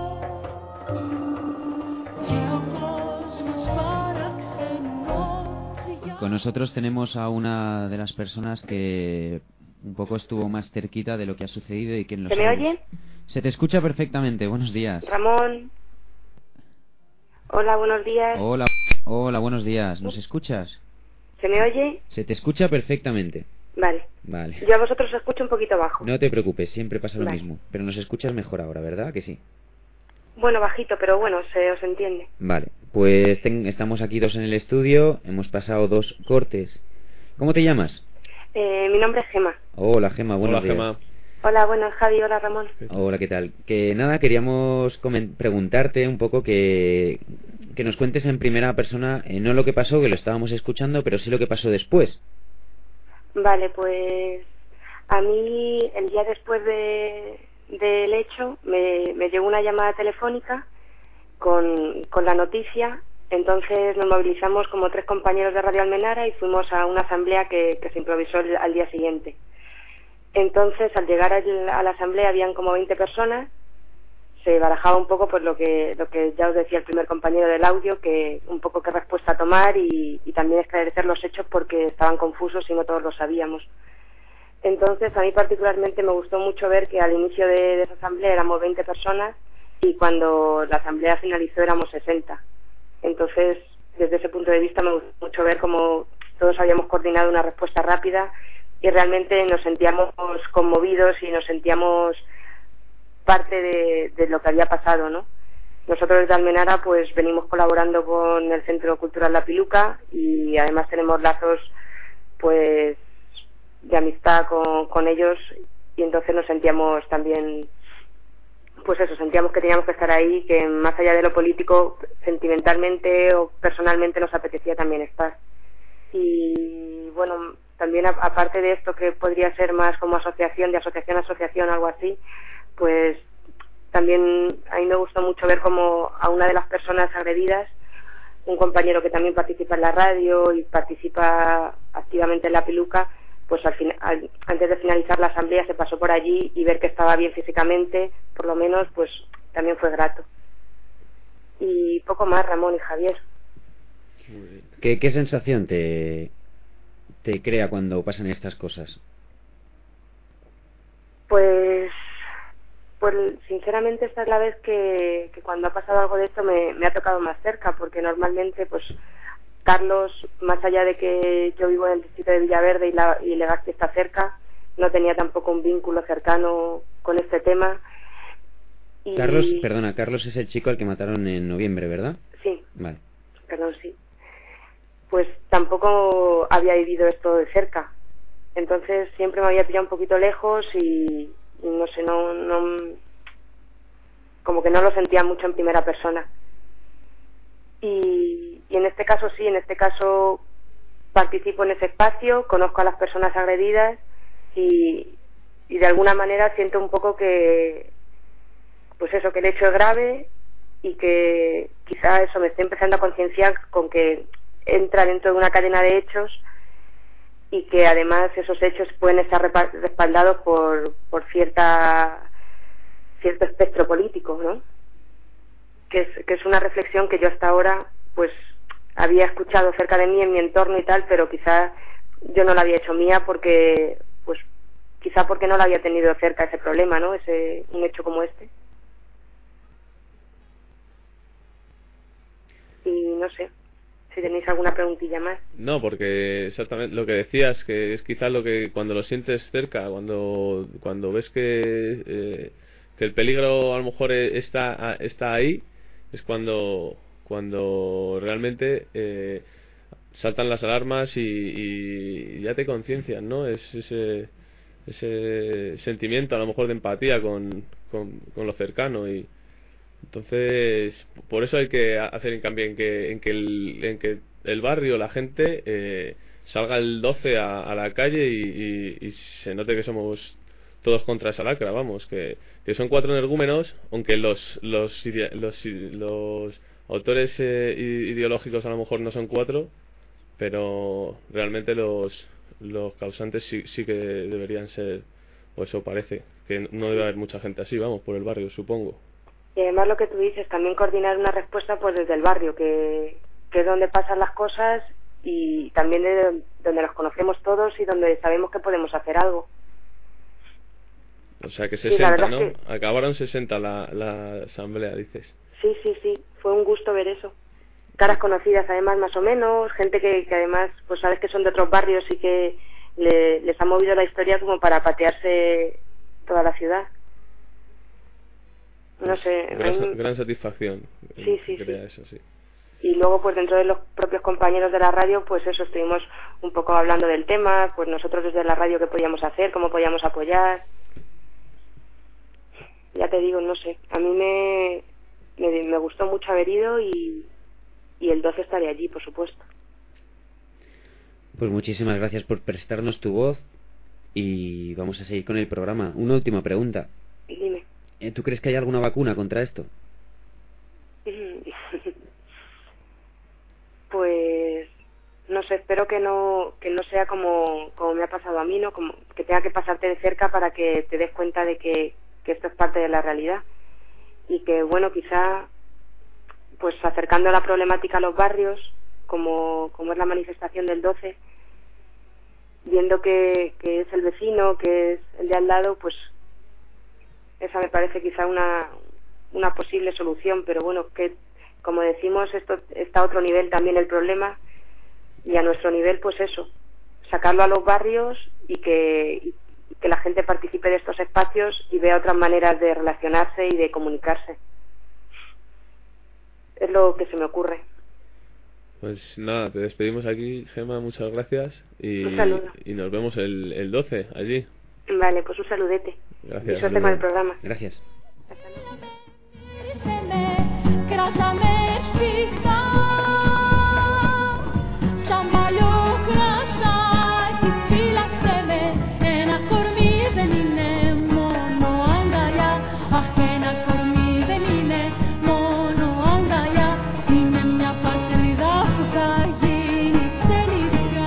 Con nosotros tenemos a una de las personas que un poco estuvo más cerquita de lo que ha sucedido y quien lo ¿Se me oye? Se te escucha perfectamente. Buenos días. Ramón. Hola, buenos días. Hola, buenos días. ¿Nos escuchas? ¿Se me oye? Se te escucha perfectamente. Vale. Yo a vosotros os escucho un poquito bajo. No te preocupes, siempre pasa lo mismo. Pero nos escuchas mejor ahora, ¿verdad? Que sí. Bueno, bajito, pero bueno, se os entiende. Vale, pues estamos aquí 2 en el estudio, hemos pasado 2 cortes. ¿Cómo te llamas? Mi nombre es Gema. Hola, Gema, buenos días. Gema. Hola, buenas, Javi, hola, Ramón. Hola, ¿qué tal? Que nada, queríamos preguntarte un poco que nos cuentes en primera persona, no lo que pasó, que lo estábamos escuchando, pero sí lo que pasó después. Vale, pues a mí el día después de del hecho me llegó una llamada telefónica con la noticia. Entonces nos movilizamos como 3 compañeros de Radio Almenara y fuimos a una asamblea que se improvisó al día siguiente. Entonces, al llegar a la asamblea habían como 20 personas. Se barajaba un poco pues lo que ya os decía el primer compañero del audio, que un poco qué respuesta tomar y también esclarecer los hechos porque estaban confusos y no todos lo sabíamos. Entonces, a mí particularmente me gustó mucho ver que al inicio de esa asamblea éramos 20 personas y cuando la asamblea finalizó éramos 60. Entonces, desde ese punto de vista me gustó mucho ver cómo todos habíamos coordinado una respuesta rápida y realmente nos sentíamos conmovidos y nos sentíamos parte de lo que había pasado, ¿no? Nosotros desde Almenara pues venimos colaborando con el Centro Cultural La Piluca y además tenemos lazos pues de amistad con ellos y entonces nos sentíamos también pues eso, sentíamos que teníamos que estar ahí, que más allá de lo político, sentimentalmente o personalmente nos apetecía también estar. Y bueno, también aparte de esto que podría ser más como asociación, de asociación a asociación, algo así, pues también a mí me gustó mucho ver como a una de las personas agredidas, un compañero que también participa en la radio y participa activamente en La Piluca, pues antes de finalizar la asamblea se pasó por allí y ver que estaba bien físicamente, por lo menos, pues también fue grato. Y poco más, Ramón y Javier. ¿Qué sensación te crea cuando pasan estas cosas? Pues sinceramente esta es la vez que cuando ha pasado algo de esto me ha tocado más cerca, porque normalmente pues Carlos, más allá de que yo vivo en el distrito de Villaverde y Legazpi está cerca, no tenía tampoco un vínculo cercano con este tema. Y... Carlos es el chico al que mataron en noviembre, ¿verdad? Sí. Vale. Perdón, sí. Pues tampoco había vivido esto de cerca. Entonces siempre me había pillado un poquito lejos y no sé, como que no lo sentía mucho en primera persona. Y en este caso sí, en este caso participo en ese espacio, conozco a las personas agredidas y de alguna manera siento un poco que pues eso, que el hecho es grave y que quizá eso me esté empezando a concienciar con que entra dentro de una cadena de hechos y que además esos hechos pueden estar respaldados por cierto espectro político, ¿no? Que es una reflexión que yo hasta ahora pues había escuchado cerca de mí en mi entorno y tal, pero quizá yo no la había hecho mía porque pues quizá porque no la había tenido cerca ese problema, ¿no? Un hecho como este. Y no sé si tenéis alguna preguntilla más. No, porque exactamente lo que decías, que es quizás lo que cuando lo sientes cerca, cuando ves que el peligro a lo mejor está ahí, es cuando realmente saltan las alarmas y ya te conciencian, ¿no? Es ese sentimiento a lo mejor de empatía con lo cercano y entonces por eso hay que hacer hincapié en que el barrio, la gente salga el 12 a la calle y se note que somos todos contra esa lacra, vamos, que son 4 energúmenos, aunque los autores ideológicos a lo mejor no son 4, pero realmente los causantes sí que deberían ser, o eso parece, que no debe haber mucha gente así, vamos, por el barrio, supongo. Y además lo que tú dices, también coordinar una respuesta pues desde el barrio, que es donde pasan las cosas y también de donde los conocemos todos y donde sabemos que podemos hacer algo. O sea que 60, ¿no? Que... Acabaron 60 la asamblea, dices. Sí, fue un gusto ver eso. Caras conocidas además más o menos, gente que además pues sabes que son de otros barrios y que les ha movido la historia como para patearse toda la ciudad. No sé. Gran satisfacción. Sí. Eso, sí. Y luego pues dentro de los propios compañeros de la radio pues eso, estuvimos un poco hablando del tema, pues nosotros desde la radio qué podíamos hacer, cómo podíamos apoyar. Ya te digo, no sé, a mí me gustó mucho haber ido y el 12 estaré allí, por supuesto. Pues muchísimas gracias por prestarnos tu voz y vamos a seguir con el programa. Una última pregunta. Dime. ¿Tú crees que hay alguna vacuna contra esto? Pues no sé, espero que no sea como me ha pasado a mí, ¿no? Como que tenga que pasarte de cerca para que te des cuenta de que esto es parte de la realidad. Y que, bueno, quizá pues acercando la problemática a los barrios, como es la manifestación del 12, viendo que es el vecino, que es el de al lado, pues esa me parece quizá una posible solución. Pero bueno, que como decimos, esto está a otro nivel también el problema, y a nuestro nivel pues eso, sacarlo a los barrios y que la gente participe de estos espacios y vea otras maneras de relacionarse y de comunicarse. Es lo que se me ocurre. Pues nada, te despedimos aquí, Gemma, muchas gracias y Un saludo. y nos vemos el 12 allí. Vale, pues un saludete. Gracias. Y suerte con el programa. Gracias. Κράτα με σφιχτά, σαν παλιό κρασάκι, φύλαξε με. Ένα κορμί δεν είναι μόνο αγκαλιά. Αχ, ένα κορμί δεν είναι μόνο αγκαλιά. Είναι μια πατρίδα που θα γίνει ξενιτιά.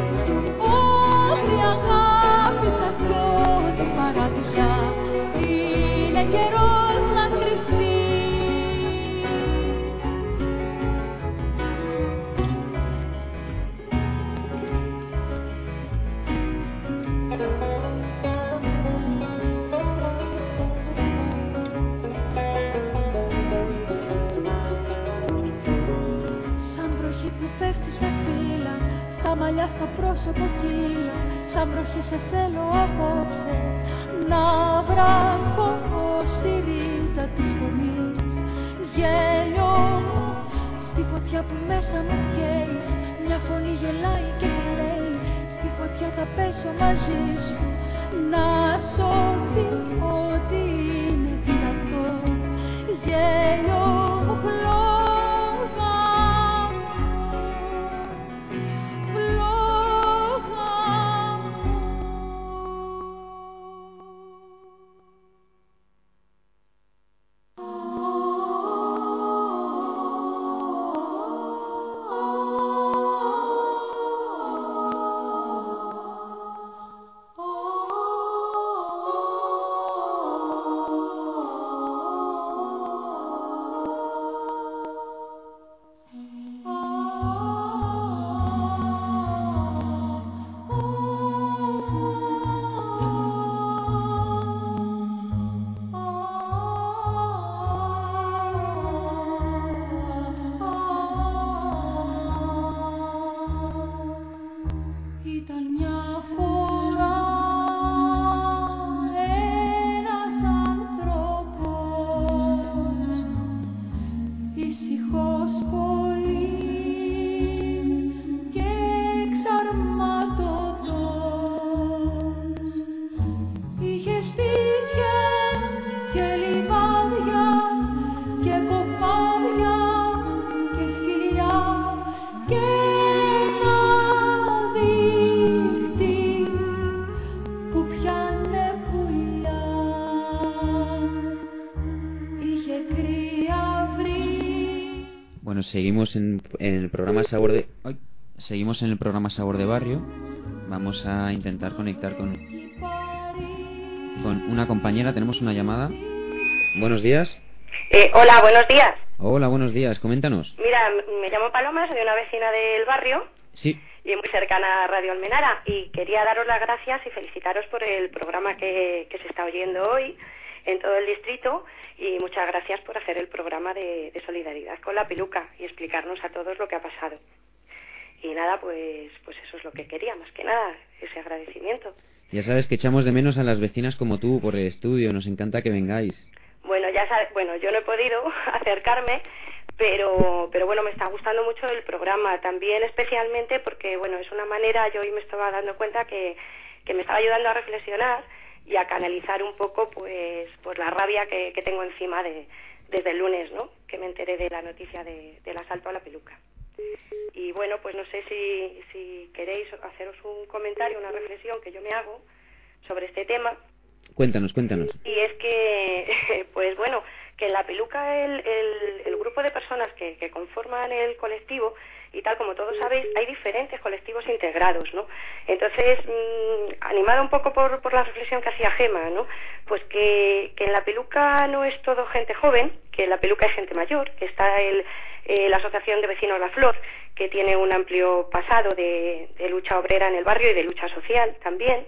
Όλη αγάπησα κι ό,τι παράτησα είναι καιρός να κρυφτεί. Μαλλιά στο πρόσωπο κύλα, σαν βροχή σε θέλω απόψε να βράχω στη ρίζα της φωνής. Γέλιο στη φωτιά που μέσα μου καίει, μια φωνή γελάει και μου λέει στη φωτιά θα πέσω μαζί σου, να σώθει ό,τι είναι δυνατό. Γέλιο Seguimos en el programa Sabor de... ¡Ay! Seguimos en el programa Sabor de Barrio. Vamos a intentar conectar con una compañera. Tenemos una llamada. Buenos días. Hola, buenos días. Hola, buenos días. Coméntanos. Mira, me llamo Paloma, soy una vecina del barrio. Sí. Y muy cercana a Radio Almenara. Y quería daros las gracias y felicitaros por el programa que se está oyendo hoy en todo el distrito, y muchas gracias por hacer el programa de solidaridad con la Piluca y explicarnos a todos lo que ha pasado. Y nada, pues eso es lo que quería, más que nada, ese agradecimiento. Ya sabes que echamos de menos a las vecinas como tú por el estudio, nos encanta que vengáis. Bueno, ya sabes, yo no he podido acercarme, pero bueno, me está gustando mucho el programa, también especialmente porque, bueno, es una manera, yo hoy me estaba dando cuenta que me estaba ayudando a reflexionar y a canalizar un poco pues la rabia que tengo encima desde el lunes, ¿no? Que me enteré de la noticia del asalto a la Piluca. Y bueno, pues no sé si queréis haceros un comentario, una reflexión que yo me hago sobre este tema. Cuéntanos. Y es que, pues bueno, que en la Piluca el grupo de personas que conforman el colectivo, y tal como todos sabéis, hay diferentes colectivos integrados, ¿no? Entonces, animada un poco por la reflexión que hacía Gema, ¿no? Pues que en la Piluca no es todo gente joven, que en la Piluca hay gente mayor, que está la Asociación de Vecinos La Flor, que tiene un amplio pasado de lucha obrera en el barrio y de lucha social también,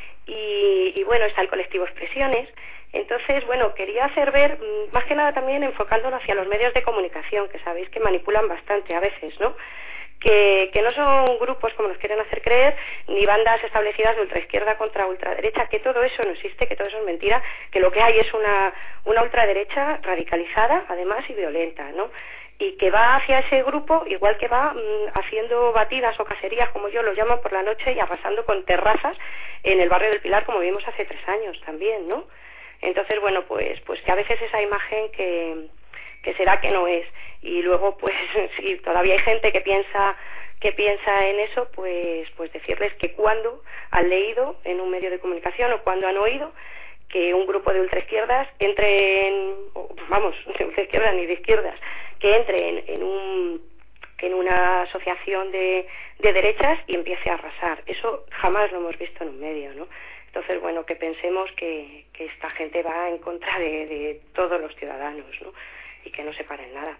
y bueno, está el colectivo Expresiones. Entonces, bueno, quería hacer ver, más que nada también enfocándolo hacia los medios de comunicación, que sabéis que manipulan bastante a veces, ¿no? Que no son grupos, como nos quieren hacer creer, ni bandas establecidas de ultraizquierda contra ultraderecha, que todo eso no existe, que todo eso es mentira, que lo que hay es una ultraderecha radicalizada, además, y violenta, ¿no? Y que va hacia ese grupo, igual que va haciendo batidas o cacerías, como yo lo llamo, por la noche, y arrasando con terrazas en el barrio del Pilar, como vimos hace 3 años también, ¿no? Entonces, bueno, pues que a veces esa imagen que será que no es. Y luego, pues, si todavía hay gente que piensa en eso, pues decirles que cuando han leído en un medio de comunicación o cuando han oído que un grupo de ultraizquierdas entre de ultraizquierdas ni de izquierdas, que entre en en una asociación de derechas y empiece a arrasar. Eso jamás lo hemos visto en un medio, ¿no? Entonces, bueno, que pensemos que esta gente va en contra de todos los ciudadanos, ¿no? Y que no se para en nada.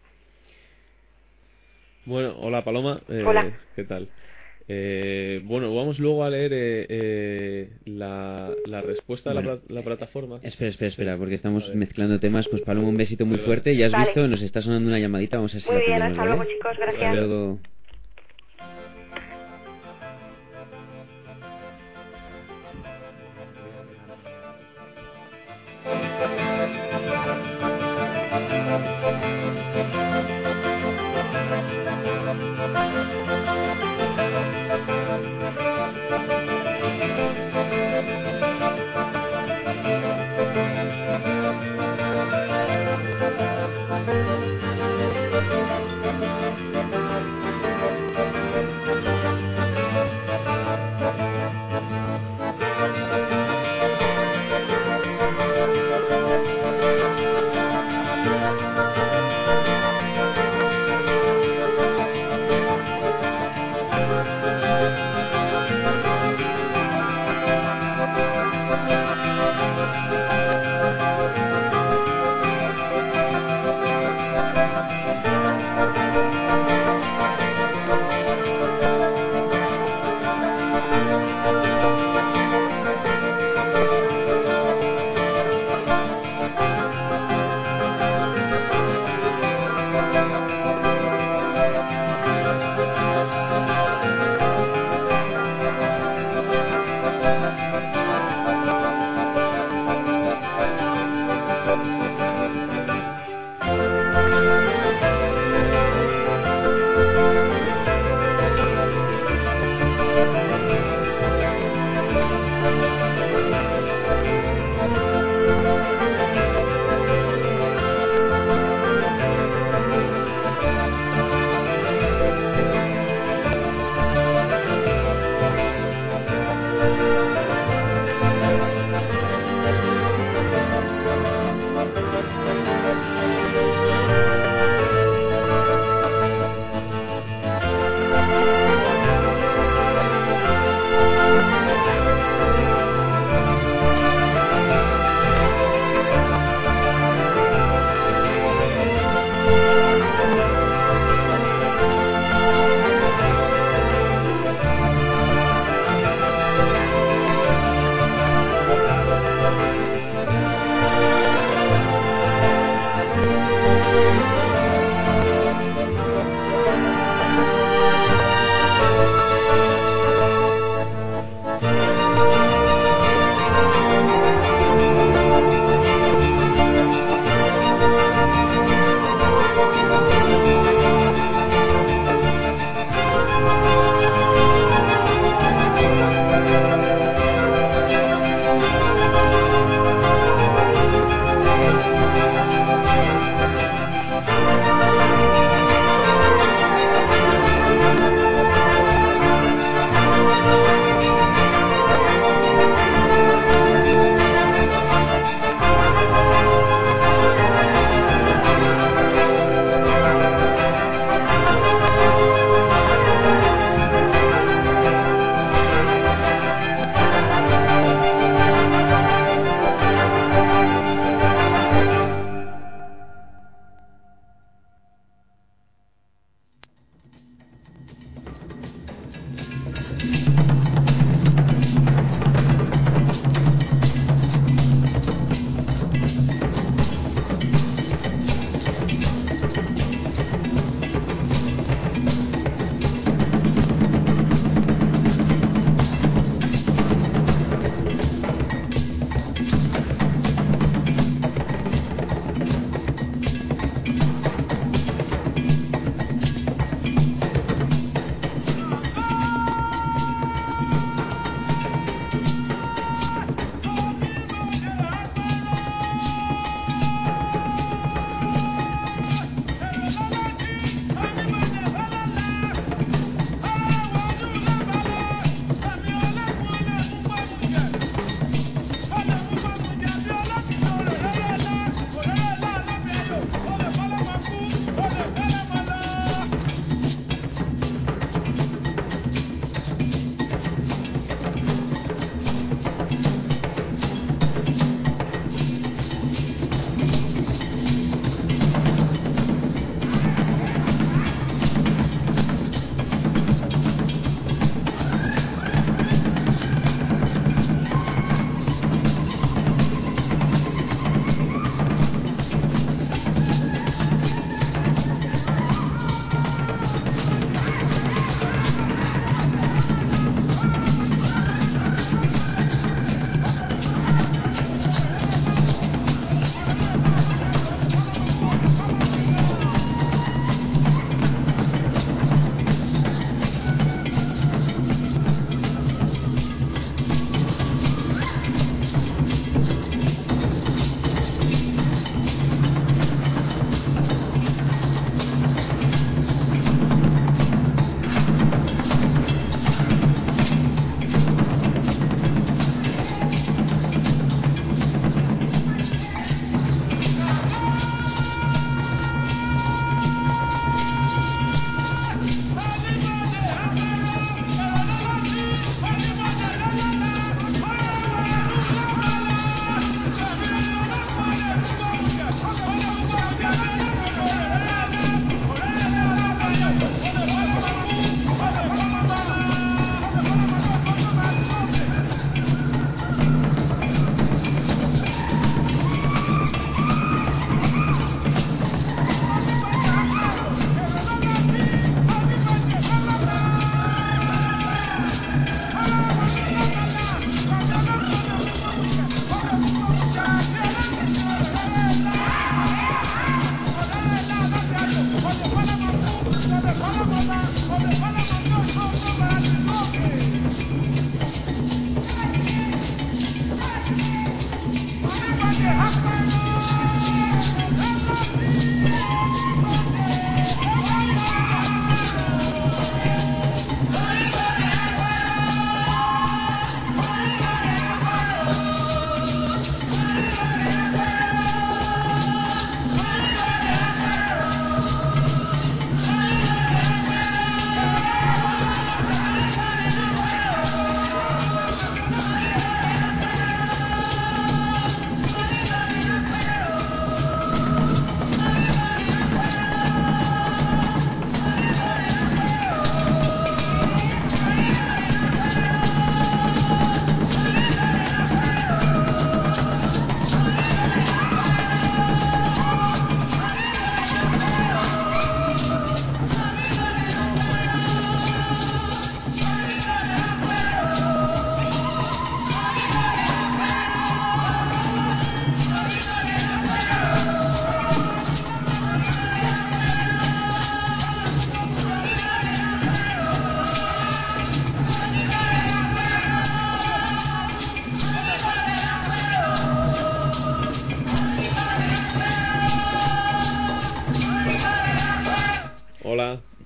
Bueno, hola Paloma. Hola. ¿Qué tal? Bueno, vamos luego a leer la respuesta de la plataforma. Espera, porque estamos mezclando temas. Pues Paloma, un besito muy fuerte. Ya has Vale. visto, nos está sonando una llamadita. Vamos a ver si Muy la bien, pillamos, hasta ¿vale? luego, chicos, gracias. Hasta luego.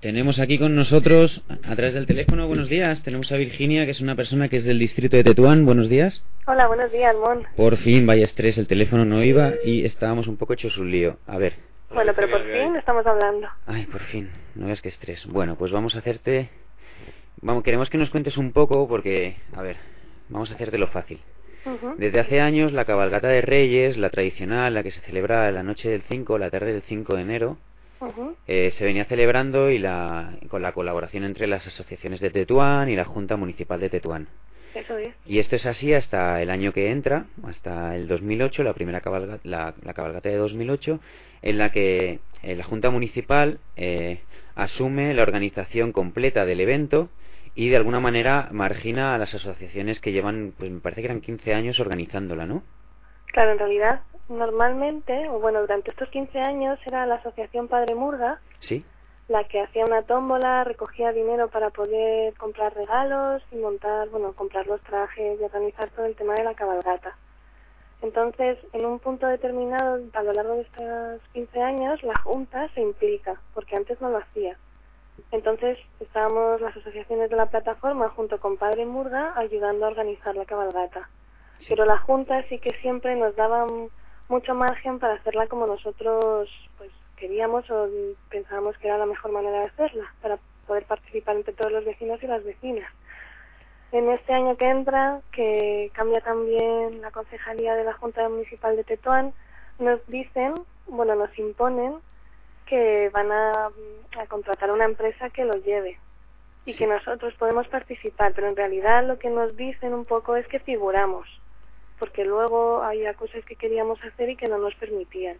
Tenemos aquí con nosotros, a través del teléfono, buenos días, tenemos a Virginia, que es una persona que es del distrito de Tetuán. Buenos días. Hola, buenos días, Mon. Por fin, vaya estrés, el teléfono no iba y estábamos un poco hechos un lío. A ver. Bueno, pero por fin estamos hablando. Ay, por fin, no veas qué estrés. Bueno, pues vamos a hacerte... queremos que nos cuentes un poco porque, a ver, vamos a hacerte lo fácil. Desde hace años la cabalgata de Reyes, la tradicional, la que se celebra la noche del 5, la tarde del 5 de enero, se venía celebrando y con la colaboración entre las asociaciones de Tetuán y la Junta Municipal de Tetuán. Eso es. Y esto es así hasta el año que entra, hasta el 2008, la primera cabalgata, la cabalgata de 2008, en la que la Junta Municipal asume la organización completa del evento y de alguna manera margina a las asociaciones que llevan, pues me parece que eran 15 años organizándola, ¿no? Claro, en realidad, normalmente, o bueno, durante estos 15 años era la Asociación Padre Murga Sí. la que hacía una tómbola, recogía dinero para poder comprar regalos y montar, bueno, comprar los trajes y organizar todo el tema de la cabalgata. Entonces, en un punto determinado, a lo largo de estos 15 años, la Junta se implica, porque antes no lo hacía. Entonces, estábamos las asociaciones de la plataforma junto con Padre Murga ayudando a organizar la cabalgata. Pero la Junta sí que siempre nos daba mucho margen para hacerla como nosotros pues queríamos o pensábamos que era la mejor manera de hacerla, para poder participar entre todos los vecinos y las vecinas. En este año que entra, que cambia también la concejalía de la Junta Municipal de Tetuán, nos dicen, bueno, nos imponen que van a contratar a una empresa que lo lleve y que nosotros podemos participar, pero en realidad lo que nos dicen un poco es que figuramos, porque luego había cosas que queríamos hacer y que no nos permitían.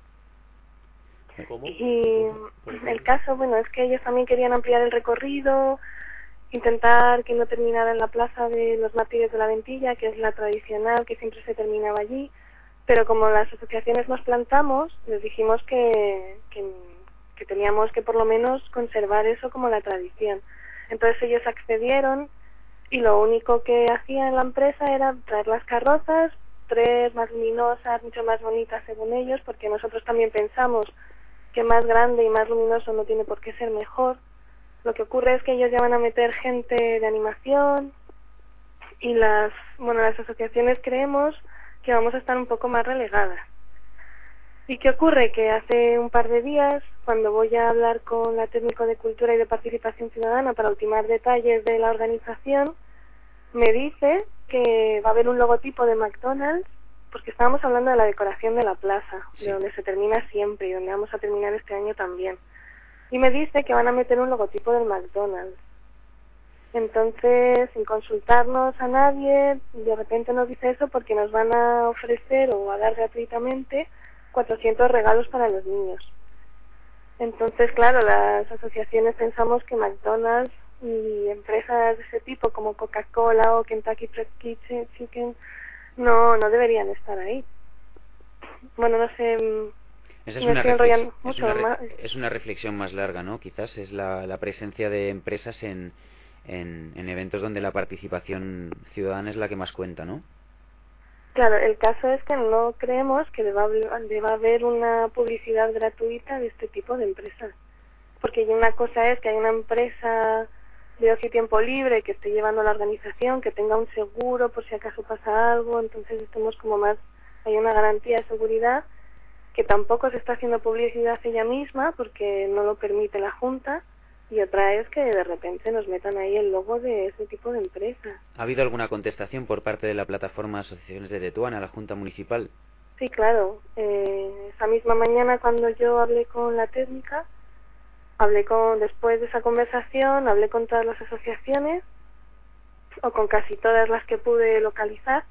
¿Cómo? Y el caso, bueno, es que ellos también querían ampliar el recorrido, intentar que no terminara en la plaza de los Mártires de la Ventilla, que es la tradicional, que siempre se terminaba allí, pero como las asociaciones nos plantamos, les dijimos que teníamos que por lo menos conservar eso como la tradición. Entonces ellos accedieron y lo único que hacía en la empresa era traer las carrozas, 3 más luminosas, mucho más bonitas según ellos, porque nosotros también pensamos que más grande y más luminoso no tiene por qué ser mejor. Lo que ocurre es que ellos ya van a meter gente de animación y las asociaciones creemos que vamos a estar un poco más relegadas. ¿Y qué ocurre? Que hace un par de días, cuando voy a hablar con la técnico de Cultura y de Participación Ciudadana para ultimar detalles de la organización, me dice que va a haber un logotipo de McDonald's, porque estábamos hablando de la decoración de la plaza, de donde se termina siempre y donde vamos a terminar este año también. Y me dice que van a meter un logotipo del McDonald's. Entonces, sin consultarnos a nadie, de repente nos dice eso porque nos van a ofrecer o a dar gratuitamente 400 regalos para los niños. Entonces, claro, las asociaciones pensamos que McDonald's y empresas de ese tipo como Coca-Cola o Kentucky Fried Chicken no deberían estar ahí. Bueno, no sé. Esa es una reflexión más larga, ¿no? Quizás es la presencia de empresas en eventos donde la participación ciudadana es la que más cuenta, ¿no? Claro, el caso es que no creemos que deba haber una publicidad gratuita de este tipo de empresas. Porque una cosa es que hay una empresa de ocio y tiempo libre que esté llevando la organización, que tenga un seguro por si acaso pasa algo, entonces estemos como más, hay una garantía de seguridad, que tampoco se está haciendo publicidad ella misma porque no lo permite la Junta, y otra es que de repente nos metan ahí el logo de ese tipo de empresas. ¿Ha habido alguna contestación por parte de la plataforma Asociaciones de Tetuán a la Junta Municipal? Sí, claro. Esa misma mañana cuando yo hablé con la técnica, después de esa conversación, hablé con todas las asociaciones, o con casi todas las que pude localizar,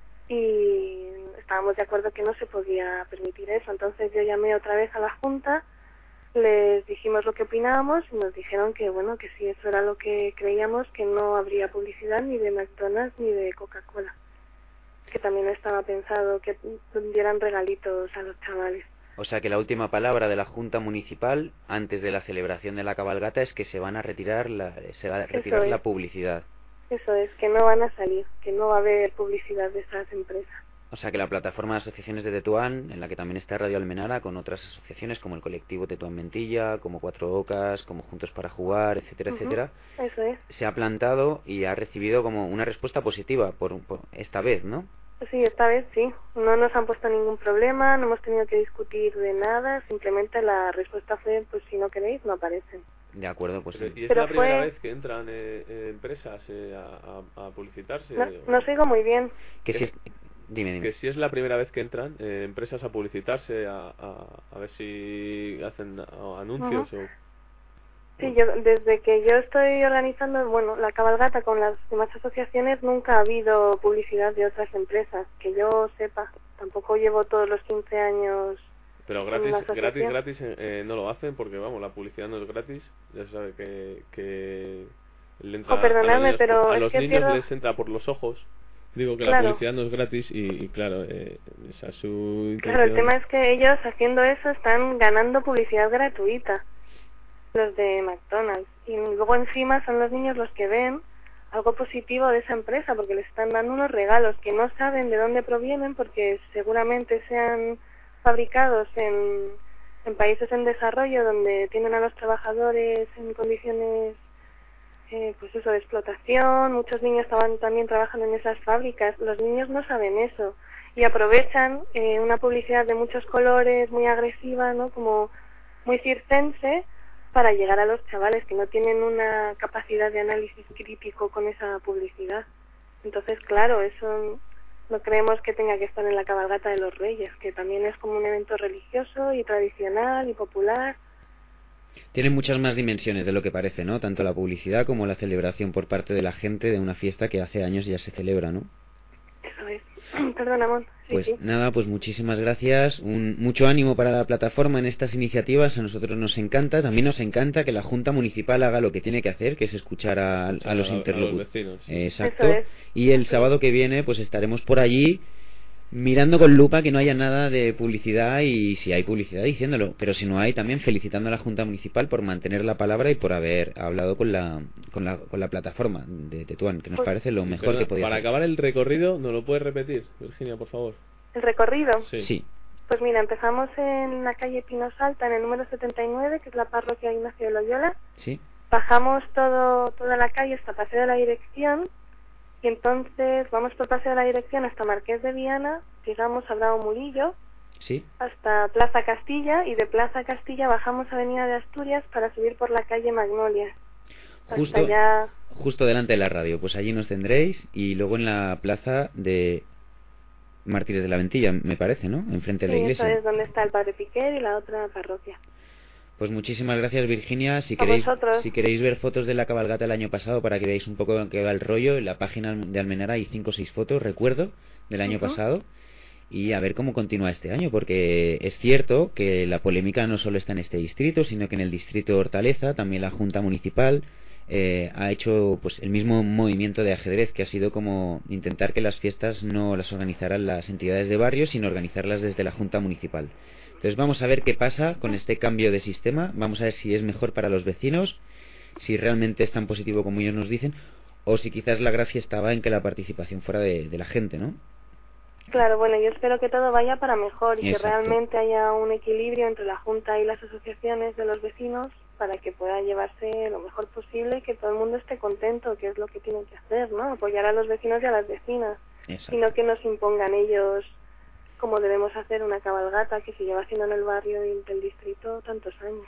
y estábamos de acuerdo que no se podía permitir eso. Entonces yo llamé otra vez a la Junta, les dijimos lo que opinábamos y nos dijeron que bueno, que si eso era lo que creíamos, que no habría publicidad ni de McDonald's ni de Coca-Cola, que también estaba pensado que dieran regalitos a los chavales. O sea que la última palabra de la Junta Municipal antes de la celebración de la cabalgata es que se va a retirar la publicidad. Eso es, que no van a salir, que no va a haber publicidad de esas empresas. O sea que la plataforma de asociaciones de Tetuán, en la que también está Radio Almenara, con otras asociaciones como el colectivo Tetuán Mentilla, como Cuatro Ocas, como Juntos para Jugar, etcétera, etcétera, Eso es. se ha plantado y ha recibido como una respuesta positiva por esta vez, ¿no? Sí, esta vez sí. No nos han puesto ningún problema, no hemos tenido que discutir de nada, simplemente la respuesta fue, pues si no queréis, no aparecen. De acuerdo, pues... ¿Y es Pero la primera fue- vez que entran empresas a publicitarse? No os oigo muy bien. Que si... Dime. Que si es la primera vez que entran empresas a publicitarse, a ver si hacen anuncios Ujú. o... Sí, desde que yo estoy organizando, bueno, la cabalgata con las demás asociaciones, nunca ha habido publicidad de otras empresas, que yo sepa. Tampoco llevo todos los 15 años. Pero en gratis, una asociación. gratis no lo hacen porque, vamos, la publicidad no es gratis. Ya se sabe que le entra perdonadme, a los niños, pero a es los que niños pierdo- les entra por los ojos. Digo que la Claro. publicidad no es gratis y claro, esa es su Claro, el intención. tema es que ellos haciendo eso están ganando publicidad gratuita, los de McDonald's. Y luego encima son los niños los que ven algo positivo de esa empresa, porque les están dando unos regalos que no saben de dónde provienen, porque seguramente sean fabricados en países en desarrollo, donde tienen a los trabajadores en condiciones pues eso, de explotación. Muchos niños también trabajan en esas fábricas. Los niños no saben eso y aprovechan una publicidad de muchos colores, muy agresiva, ¿no? Como muy circense, para llegar a los chavales que no tienen una capacidad de análisis crítico con esa publicidad. Entonces, claro, eso no creemos que tenga que estar en la cabalgata de los Reyes, que también es como un evento religioso y tradicional y popular. Tiene muchas más dimensiones de lo que parece, ¿no? Tanto la publicidad como la celebración por parte de la gente de una fiesta que hace años ya se celebra, ¿no? Eso es. Perdón, Amón. Sí, Pues sí. nada, pues muchísimas gracias. Mucho ánimo para la plataforma en estas iniciativas. A nosotros nos encanta. También nos encanta que la Junta Municipal haga lo que tiene que hacer, que es escuchar a los interlocutores. vecinos, sí. Exacto. Eso es. Y el sábado que viene, pues estaremos por allí mirando con lupa que no haya nada de publicidad, y si hay publicidad diciéndolo, pero si no hay, también felicitando a la Junta Municipal por mantener la palabra y por haber hablado con la plataforma de Tetuán, que nos Pues, parece lo Y mejor perdona, que podía para hacer. acabar el recorrido, ¿nos lo puedes repetir, Virginia, por favor? ¿El recorrido? Sí. Pues mira, empezamos en la calle Pinos Alta, en el número 79, que es la parroquia Ignacio de Loyola. Sí. Bajamos toda la calle hasta Paseo de la Dirección, y entonces vamos por Paseo de la Dirección hasta Marqués de Viana, llegamos a Bravo Murillo, Sí. hasta Plaza Castilla, y de Plaza Castilla bajamos a Avenida de Asturias para subir por la calle Magnolia. Justo, Hasta allá, justo delante de la radio, pues allí nos tendréis, y luego en la plaza de Mártires de la Ventilla, me parece, ¿no? Enfrente de la sí, eso iglesia. es donde está el Padre Piquer y la otra parroquia. Pues muchísimas gracias, Virginia. Si A queréis, vosotros. si queréis ver fotos de la cabalgata el año pasado para que veáis un poco en qué va el rollo, en la página de Almenara hay 5 o 6 fotos, recuerdo, del año pasado, y a ver cómo continúa este año, porque es cierto que la polémica no solo está en este distrito, sino que en el distrito de Hortaleza también la Junta Municipal ha hecho pues el mismo movimiento de ajedrez, que ha sido como intentar que las fiestas no las organizaran las entidades de barrio, sino organizarlas desde la Junta Municipal. Entonces vamos a ver qué pasa con este cambio de sistema, vamos a ver si es mejor para los vecinos, si realmente es tan positivo como ellos nos dicen, o si quizás la gracia estaba en que la participación fuera de la gente, ¿no? Claro, bueno, yo espero que todo vaya para mejor y Exacto. que realmente haya un equilibrio entre la Junta y las asociaciones de los vecinos para que pueda llevarse lo mejor posible y que todo el mundo esté contento, que es lo que tienen que hacer, ¿no? Apoyar a los vecinos y a las vecinas, Exacto. y no que nos impongan ellos como debemos hacer una cabalgata que se lleva haciendo en el barrio y del distrito tantos años.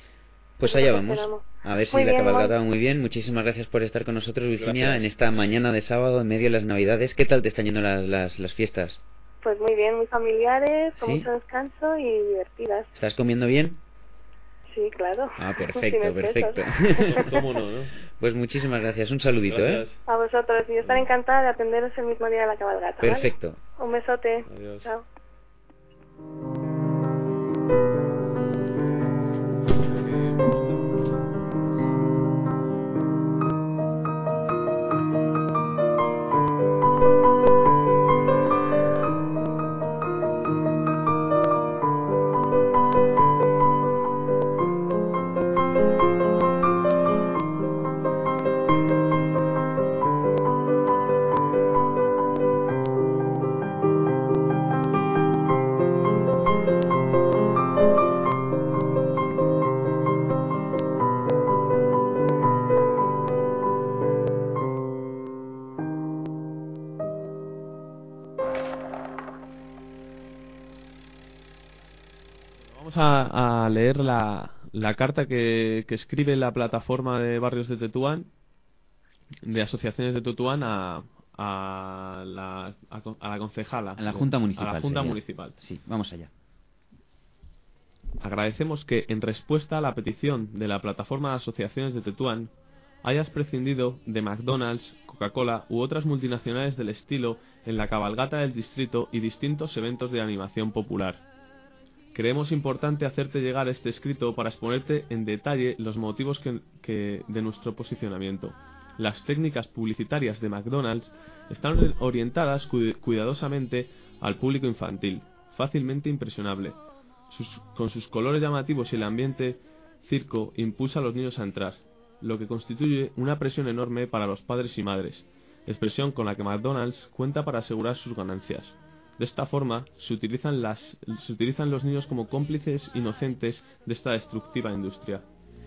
Pues Eso allá es lo que vamos. esperamos. A ver si Muy la bien, cabalgata Mon. va muy bien. Muchísimas gracias por estar con nosotros, Virginia, Gracias. en esta mañana de sábado, en medio de las Navidades. ¿Qué tal te están yendo las fiestas? Pues muy bien, muy familiares, con ¿Sí? mucho descanso y divertidas. ¿Estás comiendo bien? Sí, claro. Ah, Sin perfecto, excesos. perfecto. ¿Cómo no, no? Pues muchísimas gracias. Un saludito, Gracias. A vosotros, y yo estaré encantada de atenderos el mismo día de la cabalgata. ¿vale? Perfecto. Un besote. Adiós. Chao. a leer la carta que escribe la plataforma de barrios de Tetuán, de asociaciones de Tetuán, a la concejala. A la Junta Municipal. A la Junta sería. Municipal. Sí, vamos allá. Agradecemos que, en respuesta a la petición de la plataforma de asociaciones de Tetuán, hayas prescindido de McDonald's, Coca-Cola u otras multinacionales del estilo en la cabalgata del distrito y distintos eventos de animación popular. Creemos importante hacerte llegar este escrito para exponerte en detalle los motivos de nuestro posicionamiento. Las técnicas publicitarias de McDonald's están orientadas cuidadosamente al público infantil, fácilmente impresionable. Con sus colores llamativos y el ambiente circo impulsa a los niños a entrar, lo que constituye una presión enorme para los padres y madres, expresión con la que McDonald's cuenta para asegurar sus ganancias. De esta forma, se utilizan los niños como cómplices inocentes de esta destructiva industria.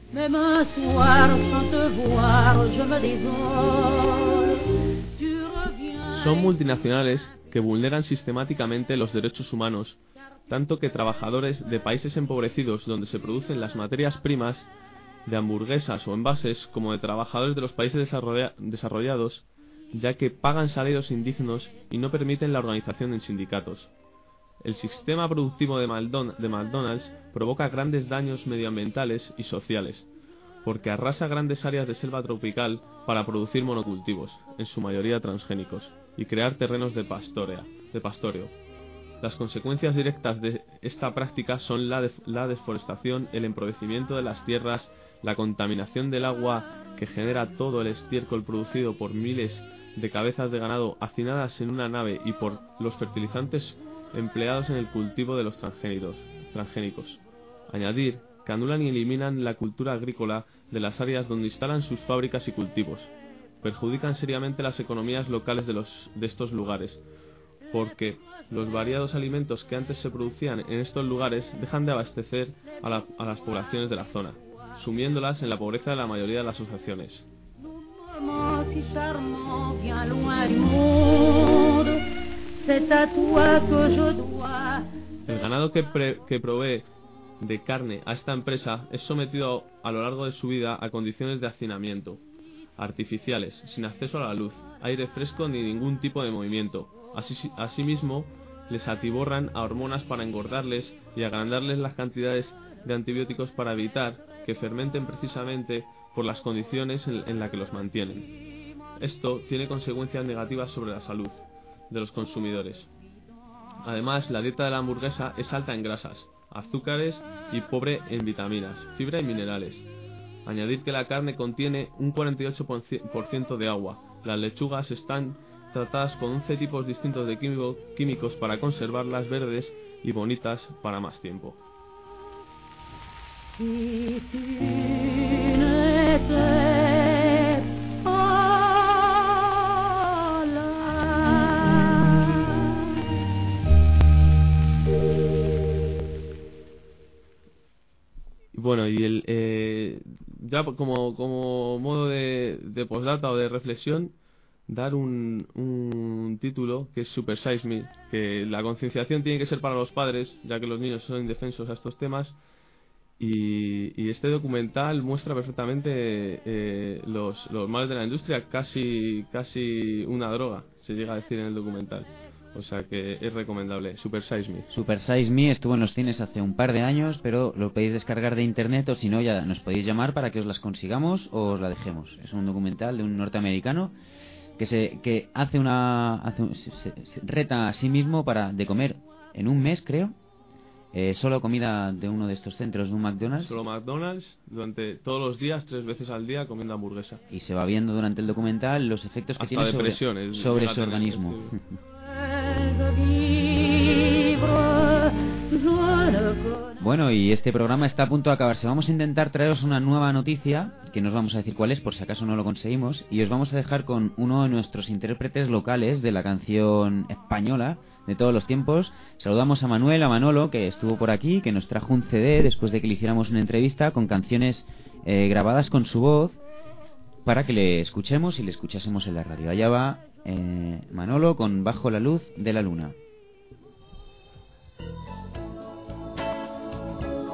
Son multinacionales que vulneran sistemáticamente los derechos humanos, tanto que trabajadores de países empobrecidos donde se producen las materias primas de hamburguesas o envases, como de trabajadores de los países desarrollados, ya que pagan salarios indignos y no permiten la organización en sindicatos. El sistema productivo de McDonald's provoca grandes daños medioambientales y sociales, porque arrasa grandes áreas de selva tropical para producir monocultivos, en su mayoría transgénicos, y crear terrenos de pastoreo. Las consecuencias directas de esta práctica son la deforestación, el empobrecimiento de las tierras, la contaminación del agua que genera todo el estiércol producido por miles de cabezas de ganado hacinadas en una nave y por los fertilizantes empleados en el cultivo de los transgénicos. Añadir que anulan y eliminan la cultura agrícola de las áreas donde instalan sus fábricas y cultivos. Perjudican seriamente las economías locales de estos lugares, porque los variados alimentos que antes se producían en estos lugares dejan de abastecer a las poblaciones de la zona, sumiéndolas en la pobreza de la mayoría de las asociaciones. El ganado que provee de carne a esta empresa es sometido a lo largo de su vida a condiciones de hacinamiento artificiales, sin acceso a la luz, aire fresco ni ningún tipo de movimiento. Asimismo, les atiborran a hormonas para engordarles y agrandarles las cantidades de antibióticos para evitar que fermenten precisamente por las condiciones en las que los mantienen. Esto tiene consecuencias negativas sobre la salud de los consumidores. Además, la dieta de la hamburguesa es alta en grasas, azúcares y pobre en vitaminas, fibra y minerales. Añadir que la carne contiene un 48% de agua. Las lechugas están tratadas con 11 tipos distintos de químicos para conservarlas verdes y bonitas para más tiempo. Bueno, y ya como modo de postdata o de reflexión, dar un título que es Super Size Me, que la concienciación tiene que ser para los padres, ya que los niños son indefensos a estos temas, y este documental muestra perfectamente los males de la industria, casi una droga, se llega a decir en el documental. O sea que es recomendable. Super Size Me. Super Size Me estuvo en los cines hace un par de años, pero lo podéis descargar de internet, o si no ya nos podéis llamar para que os las consigamos o os la dejemos. Es un documental de un norteamericano que se reta a sí mismo de comer en un mes, creo, solo comida de uno de estos centros, de un McDonald's. Solo McDonald's durante todos los días, 3 veces al día, comiendo hamburguesa. Y se va viendo durante el documental los efectos que tiene sobre su organismo. Bueno, y este programa está a punto de acabarse. Vamos a intentar traeros una nueva noticia, que no os vamos a decir cuál es, por si acaso no lo conseguimos, y os vamos a dejar con uno de nuestros intérpretes locales de la canción española de todos los tiempos. Saludamos a Manolo, que estuvo por aquí, que nos trajo un CD después de que le hiciéramos una entrevista con canciones grabadas con su voz, para que le escuchemos y le escuchásemos en la radio. Allá va Manolo con Bajo la luz de la luna.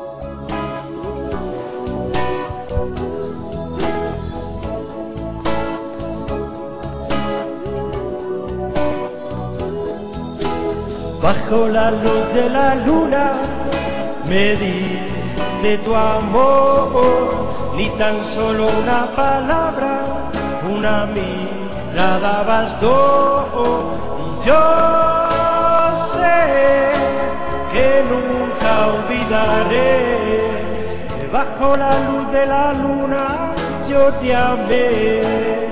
Bajo la luz de la luna me diste tu amor, ni tan solo una palabra, una mirada bastó. Y yo sé que nunca olvidaré que bajo la luz de la luna yo te amé.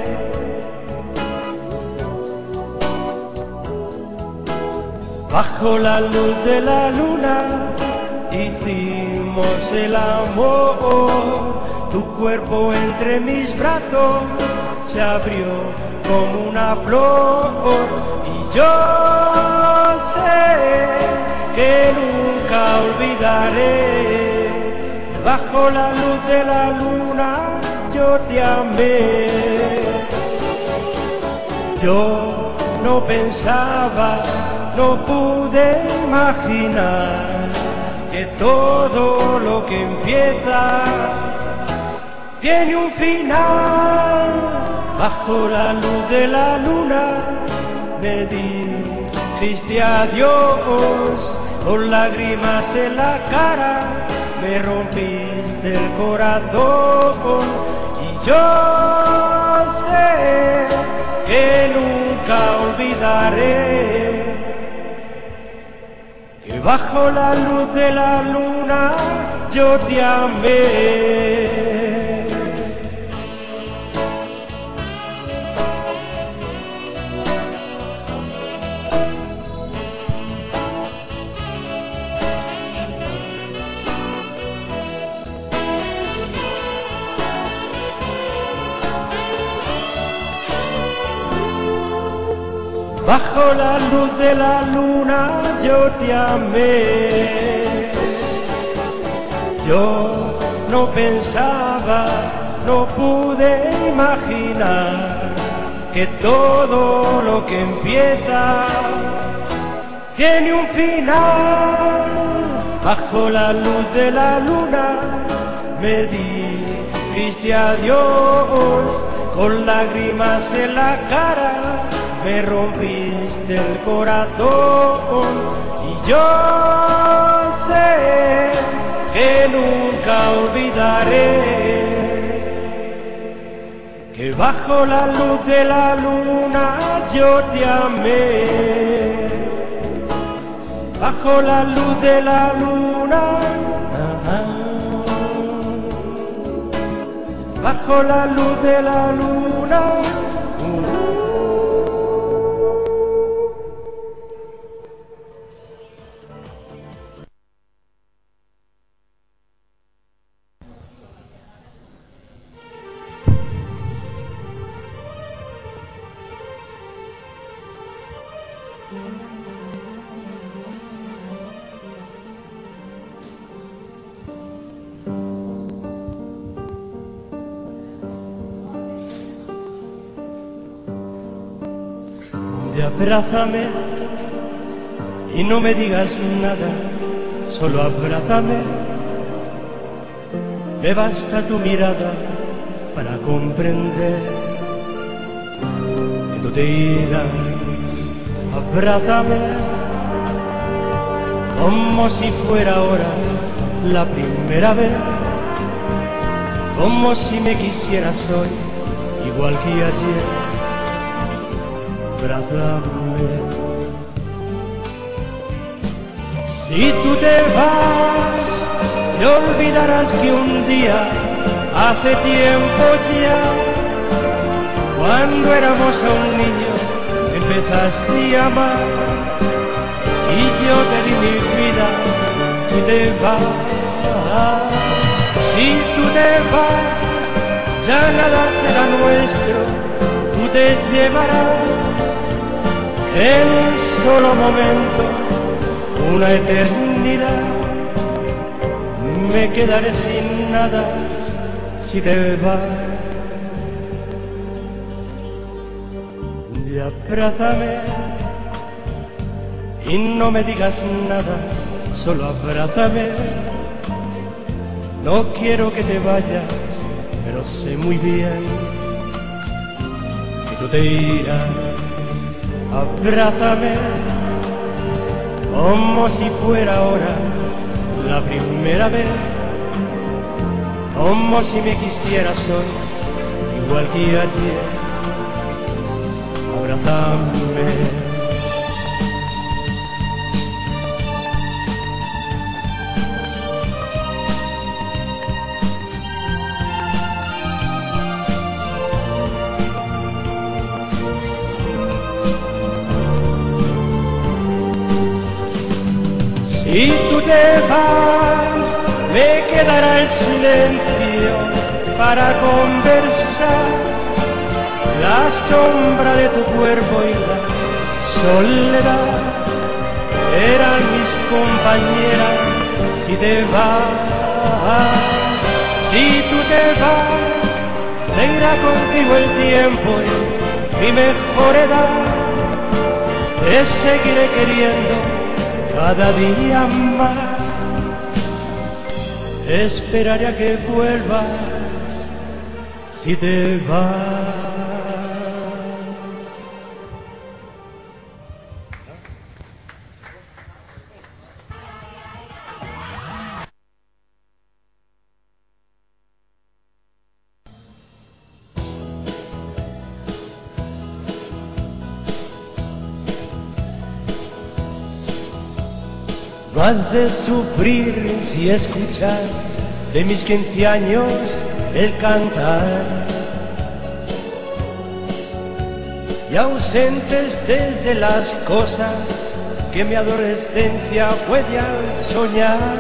Bajo la luz de la luna hicimos el amor, tu cuerpo entre mis brazos se abrió como una flor. Y yo sé que nunca olvidaré, bajo la luz de la luna yo te amé. Yo no pensaba, no pude imaginar que todo lo que empieza tiene un final. Bajo la luz de la luna me dijiste adiós, con lágrimas en la cara me rompiste el corazón. Y yo sé que nunca olvidaré que bajo la luz de la luna yo te amé. Bajo la luz de la luna yo te amé. Yo no pensaba, no pude imaginar que todo lo que empieza tiene un final. Bajo la luz de la luna me dijiste adiós, con lágrimas en la cara me rompiste el corazón. Y yo sé que nunca olvidaré que bajo la luz de la luna yo te amé. Bajo la luz de la luna, bajo la luz de la luna. Abrázame y no me digas nada, solo abrázame. Me basta tu mirada para comprender que tú te irás. Abrázame como si fuera ahora la primera vez, como si me quisieras hoy igual que ayer. Abrázame. Si tú te vas, te olvidarás que un día, hace tiempo ya, cuando éramos aún niños, empezaste a amar, y yo te di mi vida. Si te vas, si tú te vas, ya nada será nuestro, tú te llevarás en un solo momento una eternidad. Me quedaré sin nada si te vas. Y abrázame y no me digas nada, solo abrázame. No quiero que te vayas, pero sé muy bien que tú te irás. Abrázame como si fuera ahora la primera vez, como si me quisieras hoy, igual que ayer. Abrázame. Si tú te vas, me quedará el silencio para conversar. La sombra de tu cuerpo y la soledad eran mis compañeras. Si te vas, si tú te vas, se irá contigo el tiempo y mi mejor edad. Te seguiré queriendo cada día más, esperaré a que vuelvas si te vas. No has de sufrir si escuchas de mis 15 años el cantar, y ausentes desde las cosas que mi adolescencia puede al soñar.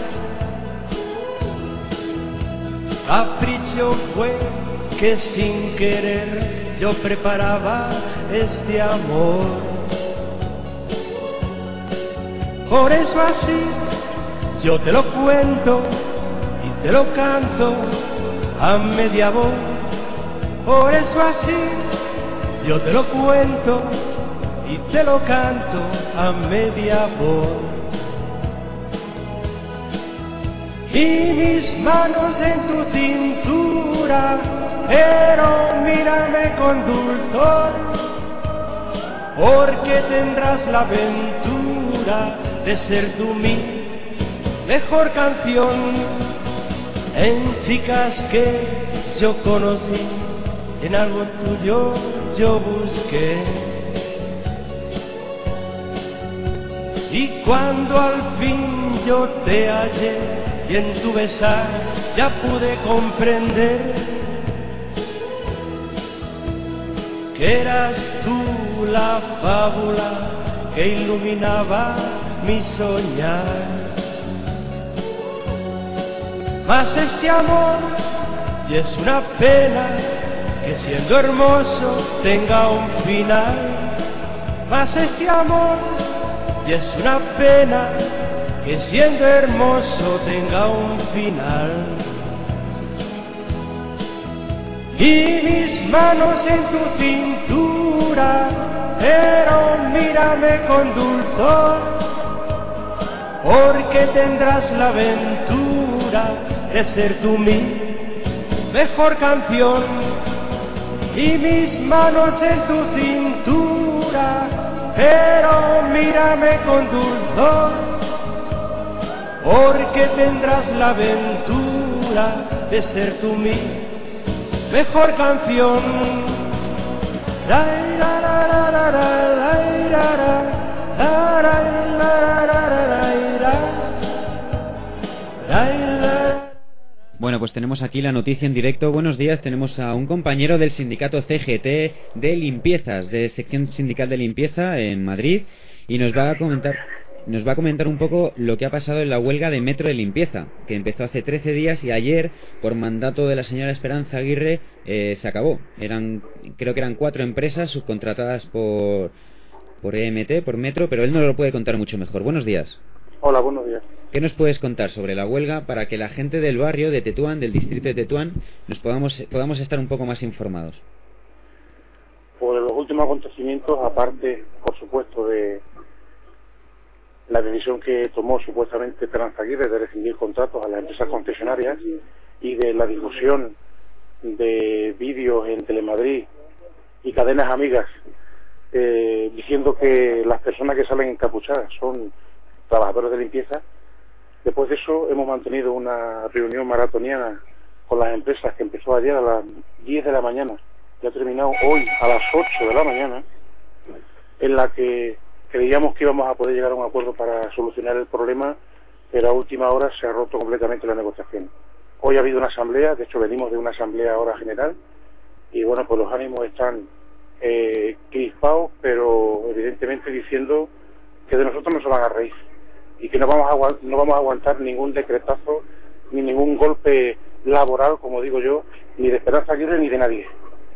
Capricho fue que sin querer yo preparaba este amor. Por eso así yo te lo cuento y te lo canto a media voz. Por eso así yo te lo cuento y te lo canto a media voz. Y mis manos en tu cintura, pero mírame con dulzor, porque tendrás la aventura de ser tú mi mejor canción. En chicas que yo conocí, en algo tuyo yo busqué, y cuando al fin yo te hallé y en tu besar ya pude comprender que eras tú la fábula que iluminaba mi soñar. Mas este amor, y es una pena que siendo hermoso tenga un final. Mas este amor, y es una pena que siendo hermoso tenga un final. Y mis manos en tu cintura, pero mírame con dulzor, porque tendrás la aventura de ser tú mi mejor canción. Y mis manos en tu cintura, pero mírame con dulzor, porque tendrás la aventura de ser tú mi mejor canción. Bueno, pues tenemos aquí la noticia en directo. Buenos días, tenemos a un compañero del sindicato CGT de limpiezas, de sección sindical de limpieza en Madrid, y nos va a comentar un poco lo que ha pasado en la huelga de Metro de limpieza, que empezó hace 13 días y ayer, por mandato de la señora Esperanza Aguirre, se acabó. Creo que eran 4 empresas subcontratadas por EMT, por Metro, pero él nos lo puede contar mucho mejor. Buenos días. Hola, buenos días. ¿Qué nos puedes contar sobre la huelga para que la gente del barrio de Tetuán, del distrito de Tetuán, nos podamos estar un poco más informados? Por los últimos acontecimientos, aparte, por supuesto, de la decisión que tomó supuestamente Esperanza Aguirre de rescindir contratos a las empresas concesionarias y de la difusión de vídeos en Telemadrid y cadenas amigas diciendo que las personas que salen encapuchadas son trabajadores de limpieza. Después de eso hemos mantenido una reunión maratoniana con las empresas que empezó ayer a las 10 de la mañana y ha terminado hoy a las 8 de la mañana, en la que creíamos que íbamos a poder llegar a un acuerdo para solucionar el problema, pero a última hora se ha roto completamente la negociación. Hoy ha habido una asamblea, de hecho venimos de una asamblea ahora general, y bueno, pues los ánimos están crispados, pero evidentemente diciendo que de nosotros no se van a reír y que no vamos a aguantar ningún decretazo ni ningún golpe laboral, como digo yo, ni de Esperanza Aguirre ni de nadie.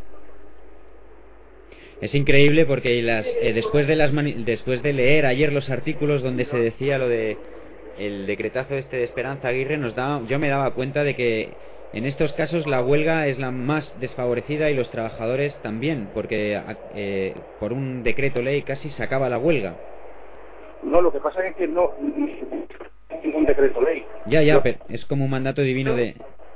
Es increíble porque después de leer ayer los artículos donde se decía lo de el decretazo de Esperanza Aguirre, yo me daba cuenta de que en estos casos la huelga es la más desfavorecida y los trabajadores también, porque por un decreto ley casi se acaba la huelga. No, lo que pasa es que no hay ningún decreto ley. Ya, pero es como un mandato divino de...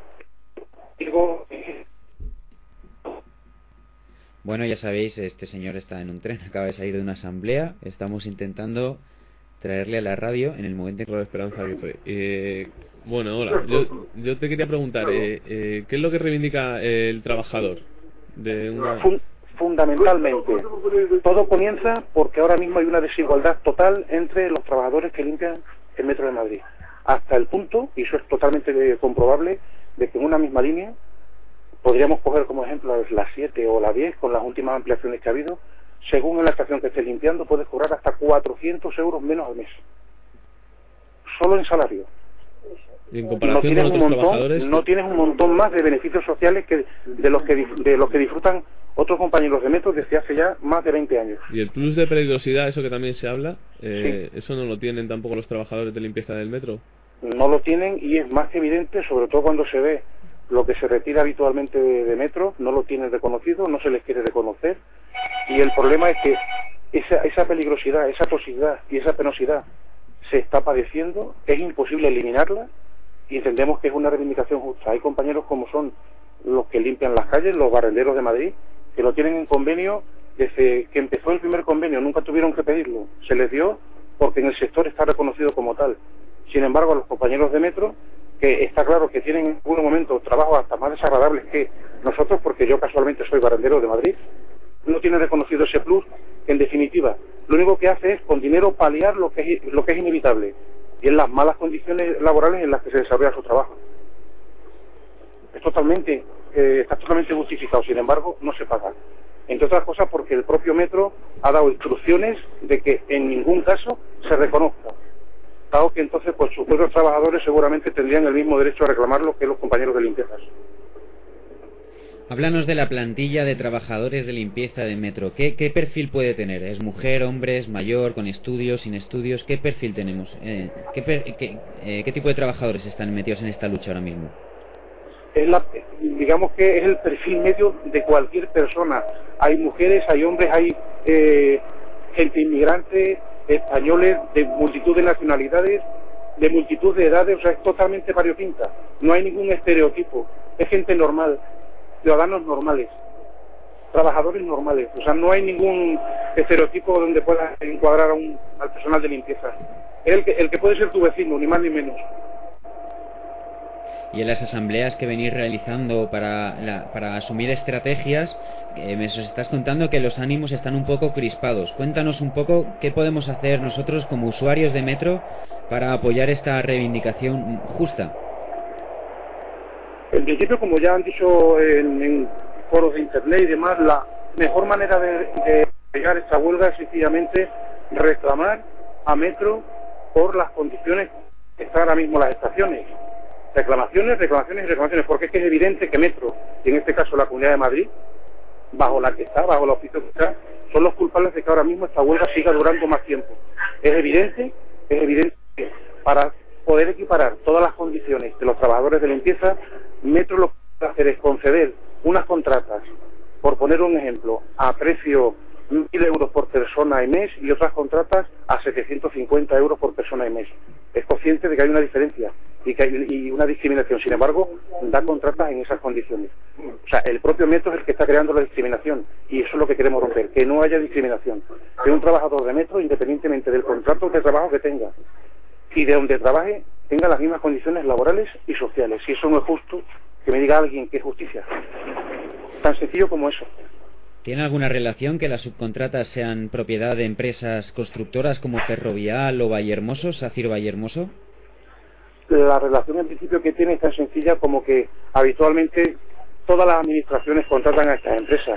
Bueno, ya sabéis, este señor está en un tren, acaba de salir de una asamblea, estamos intentando traerle a la radio en el momento en que... Esperanza Aguirre. Bueno, hola, yo te quería preguntar, ¿qué es lo que reivindica el trabajador? Fundamentalmente, todo comienza porque ahora mismo hay una desigualdad total entre los trabajadores que limpian el Metro de Madrid, hasta el punto, y eso es totalmente comprobable, de que en una misma línea podríamos coger como ejemplo la 7 o la 10 con las últimas ampliaciones que ha habido. Según en la estación que estés limpiando puedes cobrar hasta 400 euros menos al mes, solo en salario. Y en comparación con otros trabajadores, no tienes un montón más de beneficios sociales que de los que disfrutan otros compañeros de metro desde hace ya más de 20 años. Y el plus de peligrosidad, eso que también se habla, sí. ¿Eso no lo tienen tampoco los trabajadores de limpieza del metro? No lo tienen, y es más que evidente, sobre todo cuando se ve lo que se retira habitualmente de metro, no lo tienen reconocido, no se les quiere reconocer, y el problema es que esa peligrosidad, esa toxicidad y esa penosidad se está padeciendo, es imposible eliminarla, y entendemos que es una reivindicación justa. Hay compañeros como son los que limpian las calles, los barrenderos de Madrid, que lo tienen en convenio desde que empezó el primer convenio, nunca tuvieron que pedirlo, se les dio porque en el sector está reconocido como tal. Sin embargo, a los compañeros de metro, que está claro que tienen en algún momento trabajos hasta más desagradables que nosotros, porque yo casualmente soy barrendero de Madrid, no tienen reconocido ese plus, que en definitiva lo único que hace es con dinero paliar lo que es inevitable, y en las malas condiciones laborales en las que se desarrolla su trabajo. Está totalmente justificado, sin embargo no se paga, entre otras cosas porque el propio metro ha dado instrucciones de que en ningún caso se reconozca, dado que entonces pues sus propios trabajadores seguramente tendrían el mismo derecho a reclamarlo que los compañeros de limpiezas. Háblanos de la plantilla de trabajadores de limpieza de metro. ¿Qué perfil puede tener? ¿Es mujer, hombre, es mayor, con estudios, sin estudios? ¿Qué perfil tenemos? ¿Qué tipo de trabajadores están metidos en esta lucha ahora mismo? Digamos que es el perfil medio de cualquier persona. Hay mujeres, hay hombres, hay gente inmigrante, españoles, de multitud de nacionalidades, de multitud de edades, o sea, es totalmente variopinta. No hay ningún estereotipo. Es gente normal, ciudadanos normales, trabajadores normales. O sea, no hay ningún estereotipo donde pueda encuadrar al personal de limpieza. Es el que puede ser tu vecino, ni más ni menos. Y en las asambleas que venís realizando para asumir estrategias, me estás contando que los ánimos están un poco crispados. Cuéntanos un poco qué podemos hacer nosotros como usuarios de metro para apoyar esta reivindicación justa. En principio, como ya han dicho en foros de internet y demás, la mejor manera de llegar a esta huelga es sencillamente reclamar a metro por las condiciones que están ahora mismo las estaciones. Reclamaciones, porque es que es evidente que Metro, y en este caso la Comunidad de Madrid, bajo la oficio que está, son los culpables de que ahora mismo esta huelga siga durando más tiempo. Es evidente que para poder equiparar todas las condiciones de los trabajadores de limpieza, Metro lo que puede hacer es conceder unas contratas, por poner un ejemplo, a precio 1.000 euros por persona y mes, y otras contratas a 750 euros por persona y mes. Es consciente de que hay una diferencia, y una discriminación. Sin embargo, da contratas en esas condiciones. O sea, el propio Metro es el que está creando la discriminación, y eso es lo que queremos romper, que no haya discriminación. Que un trabajador de Metro, independientemente del contrato de trabajo que tenga y de donde trabaje, tenga las mismas condiciones laborales y sociales. Si eso no es justo, que me diga alguien que es justicia. Tan sencillo como eso. ¿Tiene alguna relación que las subcontratas sean propiedad de empresas constructoras como Ferrovial o Vallehermoso, Sacir Vallehermoso? La relación en principio que tiene es tan sencilla como que habitualmente todas las administraciones contratan a estas empresas.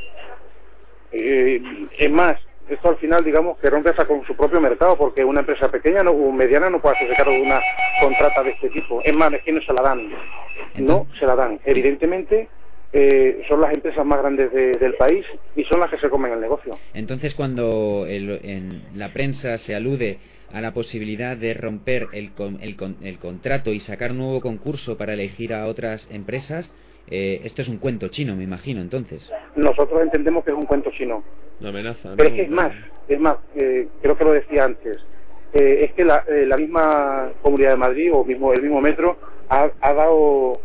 Es más, esto al final digamos que rompe hasta con su propio mercado, porque una empresa pequeña o mediana no puede hacerse cargo de una contrata de este tipo. Es más, es que no se la dan. No se la dan. Evidentemente son las empresas más grandes del país y son las que se comen el negocio. Entonces, cuando en la prensa se alude a la posibilidad de romper el contrato y sacar un nuevo concurso para elegir a otras empresas, esto es un cuento chino, me imagino, entonces. Nosotros entendemos que es un cuento chino. Una amenaza, ¿no? Pero es que es más, creo que lo decía antes, es que la misma Comunidad de Madrid o el mismo Metro ha dado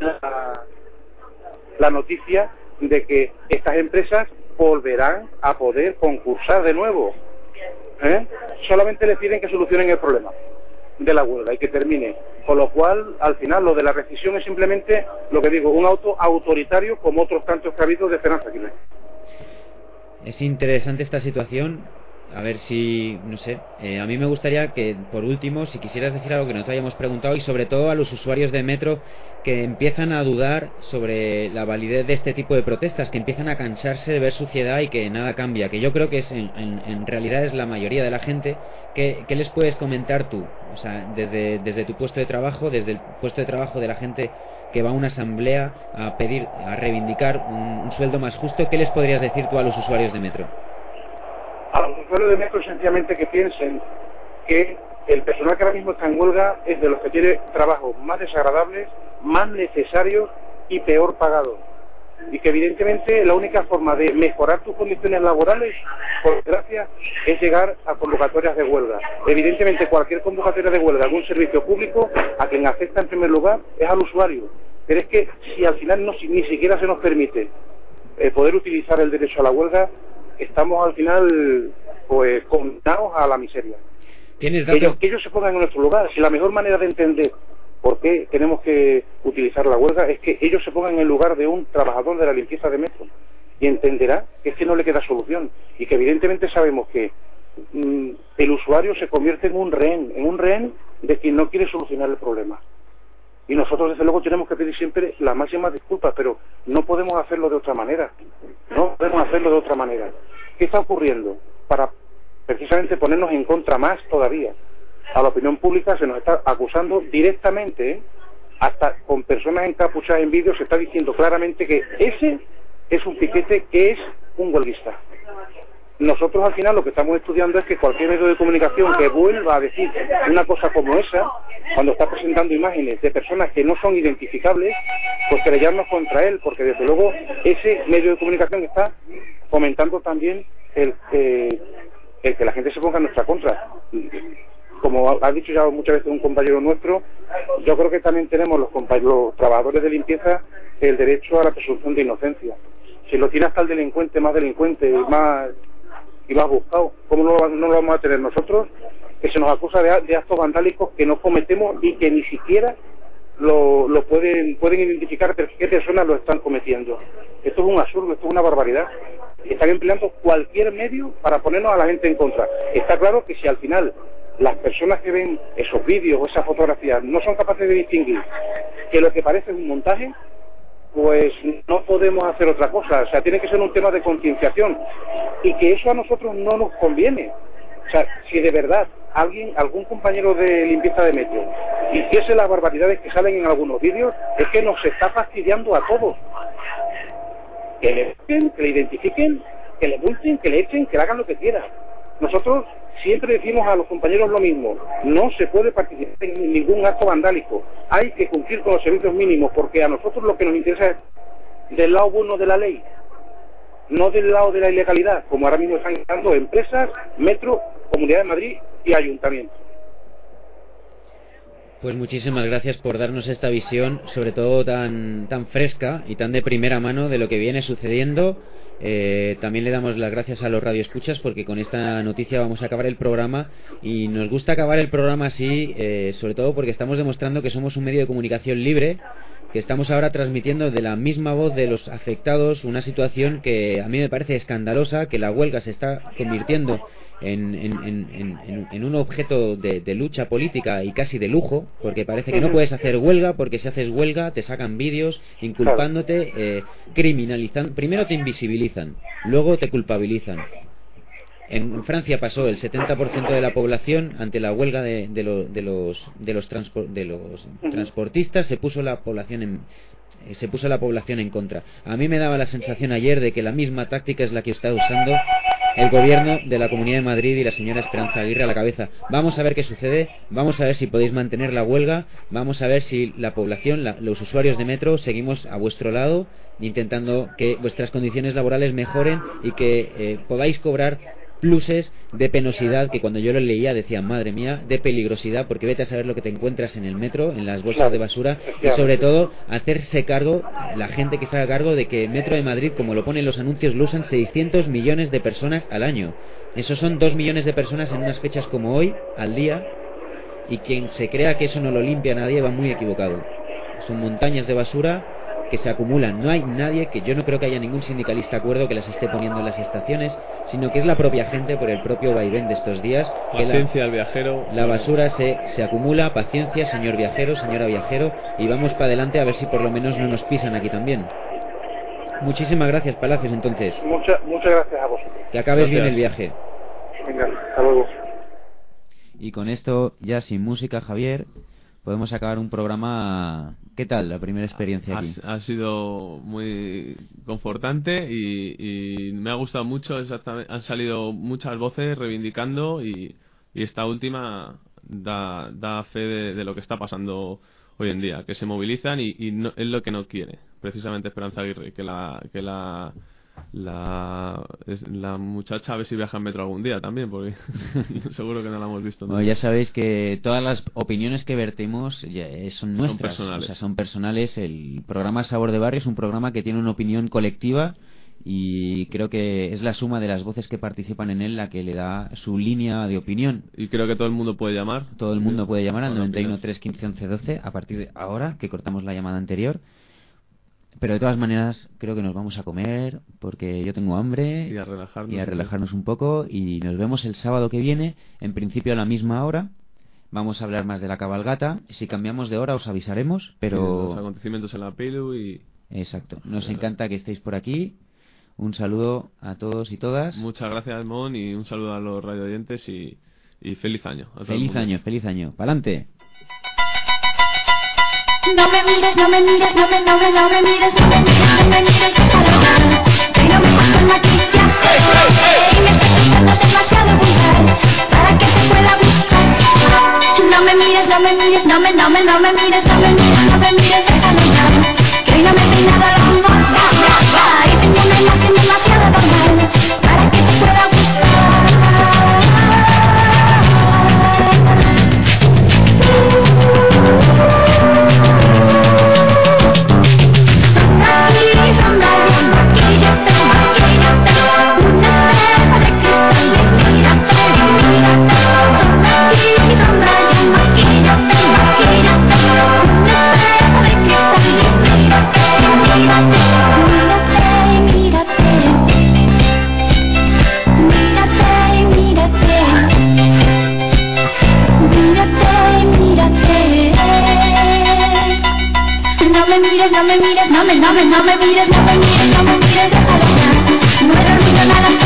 la noticia de que estas empresas volverán a poder concursar de nuevo. Solamente les piden que solucionen el problema de la huelga y que termine, con lo cual al final lo de la rescisión es simplemente lo que digo, un auto autoritario como otros tantos que ha habido de Esperanza Aguirre. Es interesante esta situación. A ver si, no sé, a mí me gustaría que, por último, si quisieras decir algo que no te hayamos preguntado, y sobre todo a los usuarios de Metro que empiezan a dudar sobre la validez de este tipo de protestas, que empiezan a cansarse de ver suciedad y que nada cambia, que yo creo que es en realidad es la mayoría de la gente. ¿Qué les puedes comentar tú? O sea, desde tu puesto de trabajo, desde el puesto de trabajo de la gente que va a una asamblea a pedir, a reivindicar un sueldo más justo, ¿qué les podrías decir tú a los usuarios de Metro? A los usuarios de Metro sencillamente que piensen que el personal que ahora mismo está en huelga es de los que tiene trabajos más desagradables, más necesarios y peor pagados. Y que evidentemente la única forma de mejorar tus condiciones laborales, por desgracia, es llegar a convocatorias de huelga. Evidentemente cualquier convocatoria de huelga de algún servicio público, a quien afecta en primer lugar es al usuario. Pero es que si al final ni siquiera se nos permite poder utilizar el derecho a la huelga, estamos al final pues condenados a la miseria. ¿Tienes datos? Que ellos se pongan en nuestro lugar. Si la mejor manera de entender por qué tenemos que utilizar la huelga es que ellos se pongan en el lugar de un trabajador de la limpieza de Metro y entenderá que es que no le queda solución y que evidentemente sabemos que el usuario se convierte en un rehén de quien no quiere solucionar el problema. Y nosotros desde luego tenemos que pedir siempre las máximas disculpas, pero no podemos hacerlo de otra manera. No podemos hacerlo de otra manera. ¿Qué está ocurriendo? Para precisamente ponernos en contra más todavía. A la opinión pública se nos está acusando directamente, hasta con personas encapuchadas en vídeos se está diciendo claramente que ese es un piquete, que es un huelguista. Nosotros al final lo que estamos estudiando es que cualquier medio de comunicación que vuelva a decir una cosa como esa, cuando está presentando imágenes de personas que no son identificables, pues querellarnos contra él, porque desde luego ese medio de comunicación está fomentando también el que la gente se ponga en nuestra contra. Como ha dicho ya muchas veces un compañero nuestro, yo creo que también tenemos los trabajadores de limpieza el derecho a la presunción de inocencia. Si lo tiene hasta el delincuente, más buscado, ¿cómo no lo vamos a tener nosotros? Que se nos acusa de actos vandálicos que no cometemos y que ni siquiera lo pueden identificar qué personas lo están cometiendo. Esto es un absurdo, esto es una barbaridad. Están empleando cualquier medio para ponernos a la gente en contra. Está claro que si al final las personas que ven esos vídeos o esas fotografías no son capaces de distinguir que lo que parece es un montaje, pues no podemos hacer otra cosa. O sea, tiene que ser un tema de concienciación y que eso a nosotros no nos conviene. O sea, si de verdad algún compañero de limpieza de Metro hiciese las barbaridades que salen en algunos vídeos, es que nos está fastidiando a todos. Que le busquen, que le identifiquen, que le multen, que le echen, que le hagan lo que quieran. Nosotros siempre decimos a los compañeros lo mismo: no se puede participar en ningún acto vandálico, hay que cumplir con los servicios mínimos, porque a nosotros lo que nos interesa es del lado bueno de la ley, no del lado de la ilegalidad, como ahora mismo están dando empresas, Metro, Comunidad de Madrid y Ayuntamiento. Pues muchísimas gracias por darnos esta visión, sobre todo tan fresca y tan de primera mano de lo que viene sucediendo. También le damos las gracias a los radioescuchas porque con esta noticia vamos a acabar el programa, y nos gusta acabar el programa así, sobre todo porque estamos demostrando que somos un medio de comunicación libre, que estamos ahora transmitiendo de la misma voz de los afectados una situación que a mí me parece escandalosa, que la huelga se está convirtiendo en un objeto de lucha política y casi de lujo, porque parece que no puedes hacer huelga, porque si haces huelga te sacan vídeos inculpándote, criminalizando. Primero te invisibilizan, luego te culpabilizan. En Francia pasó el 70% de la población ante la huelga de los transportistas, se puso la población en contra. A mí me daba la sensación ayer de que la misma táctica es la que está usando el gobierno de la Comunidad de Madrid y la señora Esperanza Aguirre a la cabeza. Vamos a ver qué sucede, vamos a ver si podéis mantener la huelga, vamos a ver si la población, los usuarios de metro, seguimos a vuestro lado, intentando que vuestras condiciones laborales mejoren y que podáis cobrar pluses de penosidad, que cuando yo lo leía decía, madre mía, de peligrosidad, porque vete a saber lo que te encuentras en el metro, en las bolsas de basura, y sobre todo hacerse cargo, la gente que se haga cargo de que Metro de Madrid, como lo ponen los anuncios, lo usan 600 millones de personas al año. Eso son 2 millones de personas en unas fechas como hoy, al día, y quien se crea que eso no lo limpia nadie va muy equivocado. Son montañas de basura que se acumulan. No hay nadie, que yo no creo que haya ningún sindicalista acuerdo que las esté poniendo en las estaciones, sino que es la propia gente por el propio vaivén de estos días. Paciencia al viajero. La basura se acumula, paciencia, señor viajero, señora viajero, y vamos para adelante a ver si por lo menos no nos pisan aquí también. Muchísimas gracias, Palacios, entonces. Muchas gracias a vosotros. Que acabes bien el viaje. Venga, hasta luego. Y con esto, ya sin música, Javier, podemos acabar un programa. ¿Qué tal la primera experiencia aquí? Ha sido muy confortante y me ha gustado mucho. Exactamente, han salido muchas voces reivindicando y esta última da fe de lo que está pasando hoy en día, que se movilizan y no, es lo que no quiere precisamente Esperanza Aguirre, que la muchacha a ver si viaja en metro algún día también, porque seguro que no la hemos visto. Bueno, ya sabéis que todas las opiniones que vertimos son nuestras, son personales. El programa Sabor de Barrio es un programa que tiene una opinión colectiva y creo que es la suma de las voces que participan en él la que le da su línea de opinión. Y creo que todo el mundo puede llamar. Todo el mundo puede llamar al 91 315 11 12 a partir de ahora, que cortamos la llamada anterior. Pero de todas maneras creo que nos vamos a comer porque yo tengo hambre y a relajarnos un poco, y nos vemos el sábado que viene, en principio a la misma hora. Vamos a hablar más de la cabalgata. Si cambiamos de hora os avisaremos, pero los acontecimientos en la Pilu y... Exacto, nos encanta que estéis por aquí. Un saludo a todos y todas. Muchas gracias, Mon, y un saludo a los radioyentes y feliz año. Feliz año. ¡Pa'lante! No me mires, no me mires, no me mires, no me mires, no me mires, déjalo. Que no me gusta el maquillaje y me estás pensando demasiado vulgar para que te pueda gustar. No me mires, no me mires, no me mires, no me mires, no me mires, déjalo ya. Que hoy no me he peinado la moda y tengo una imagen demasiado normal para que te pueda gustar. No me mires, no me mires, déjalo ya. No he dormido nada.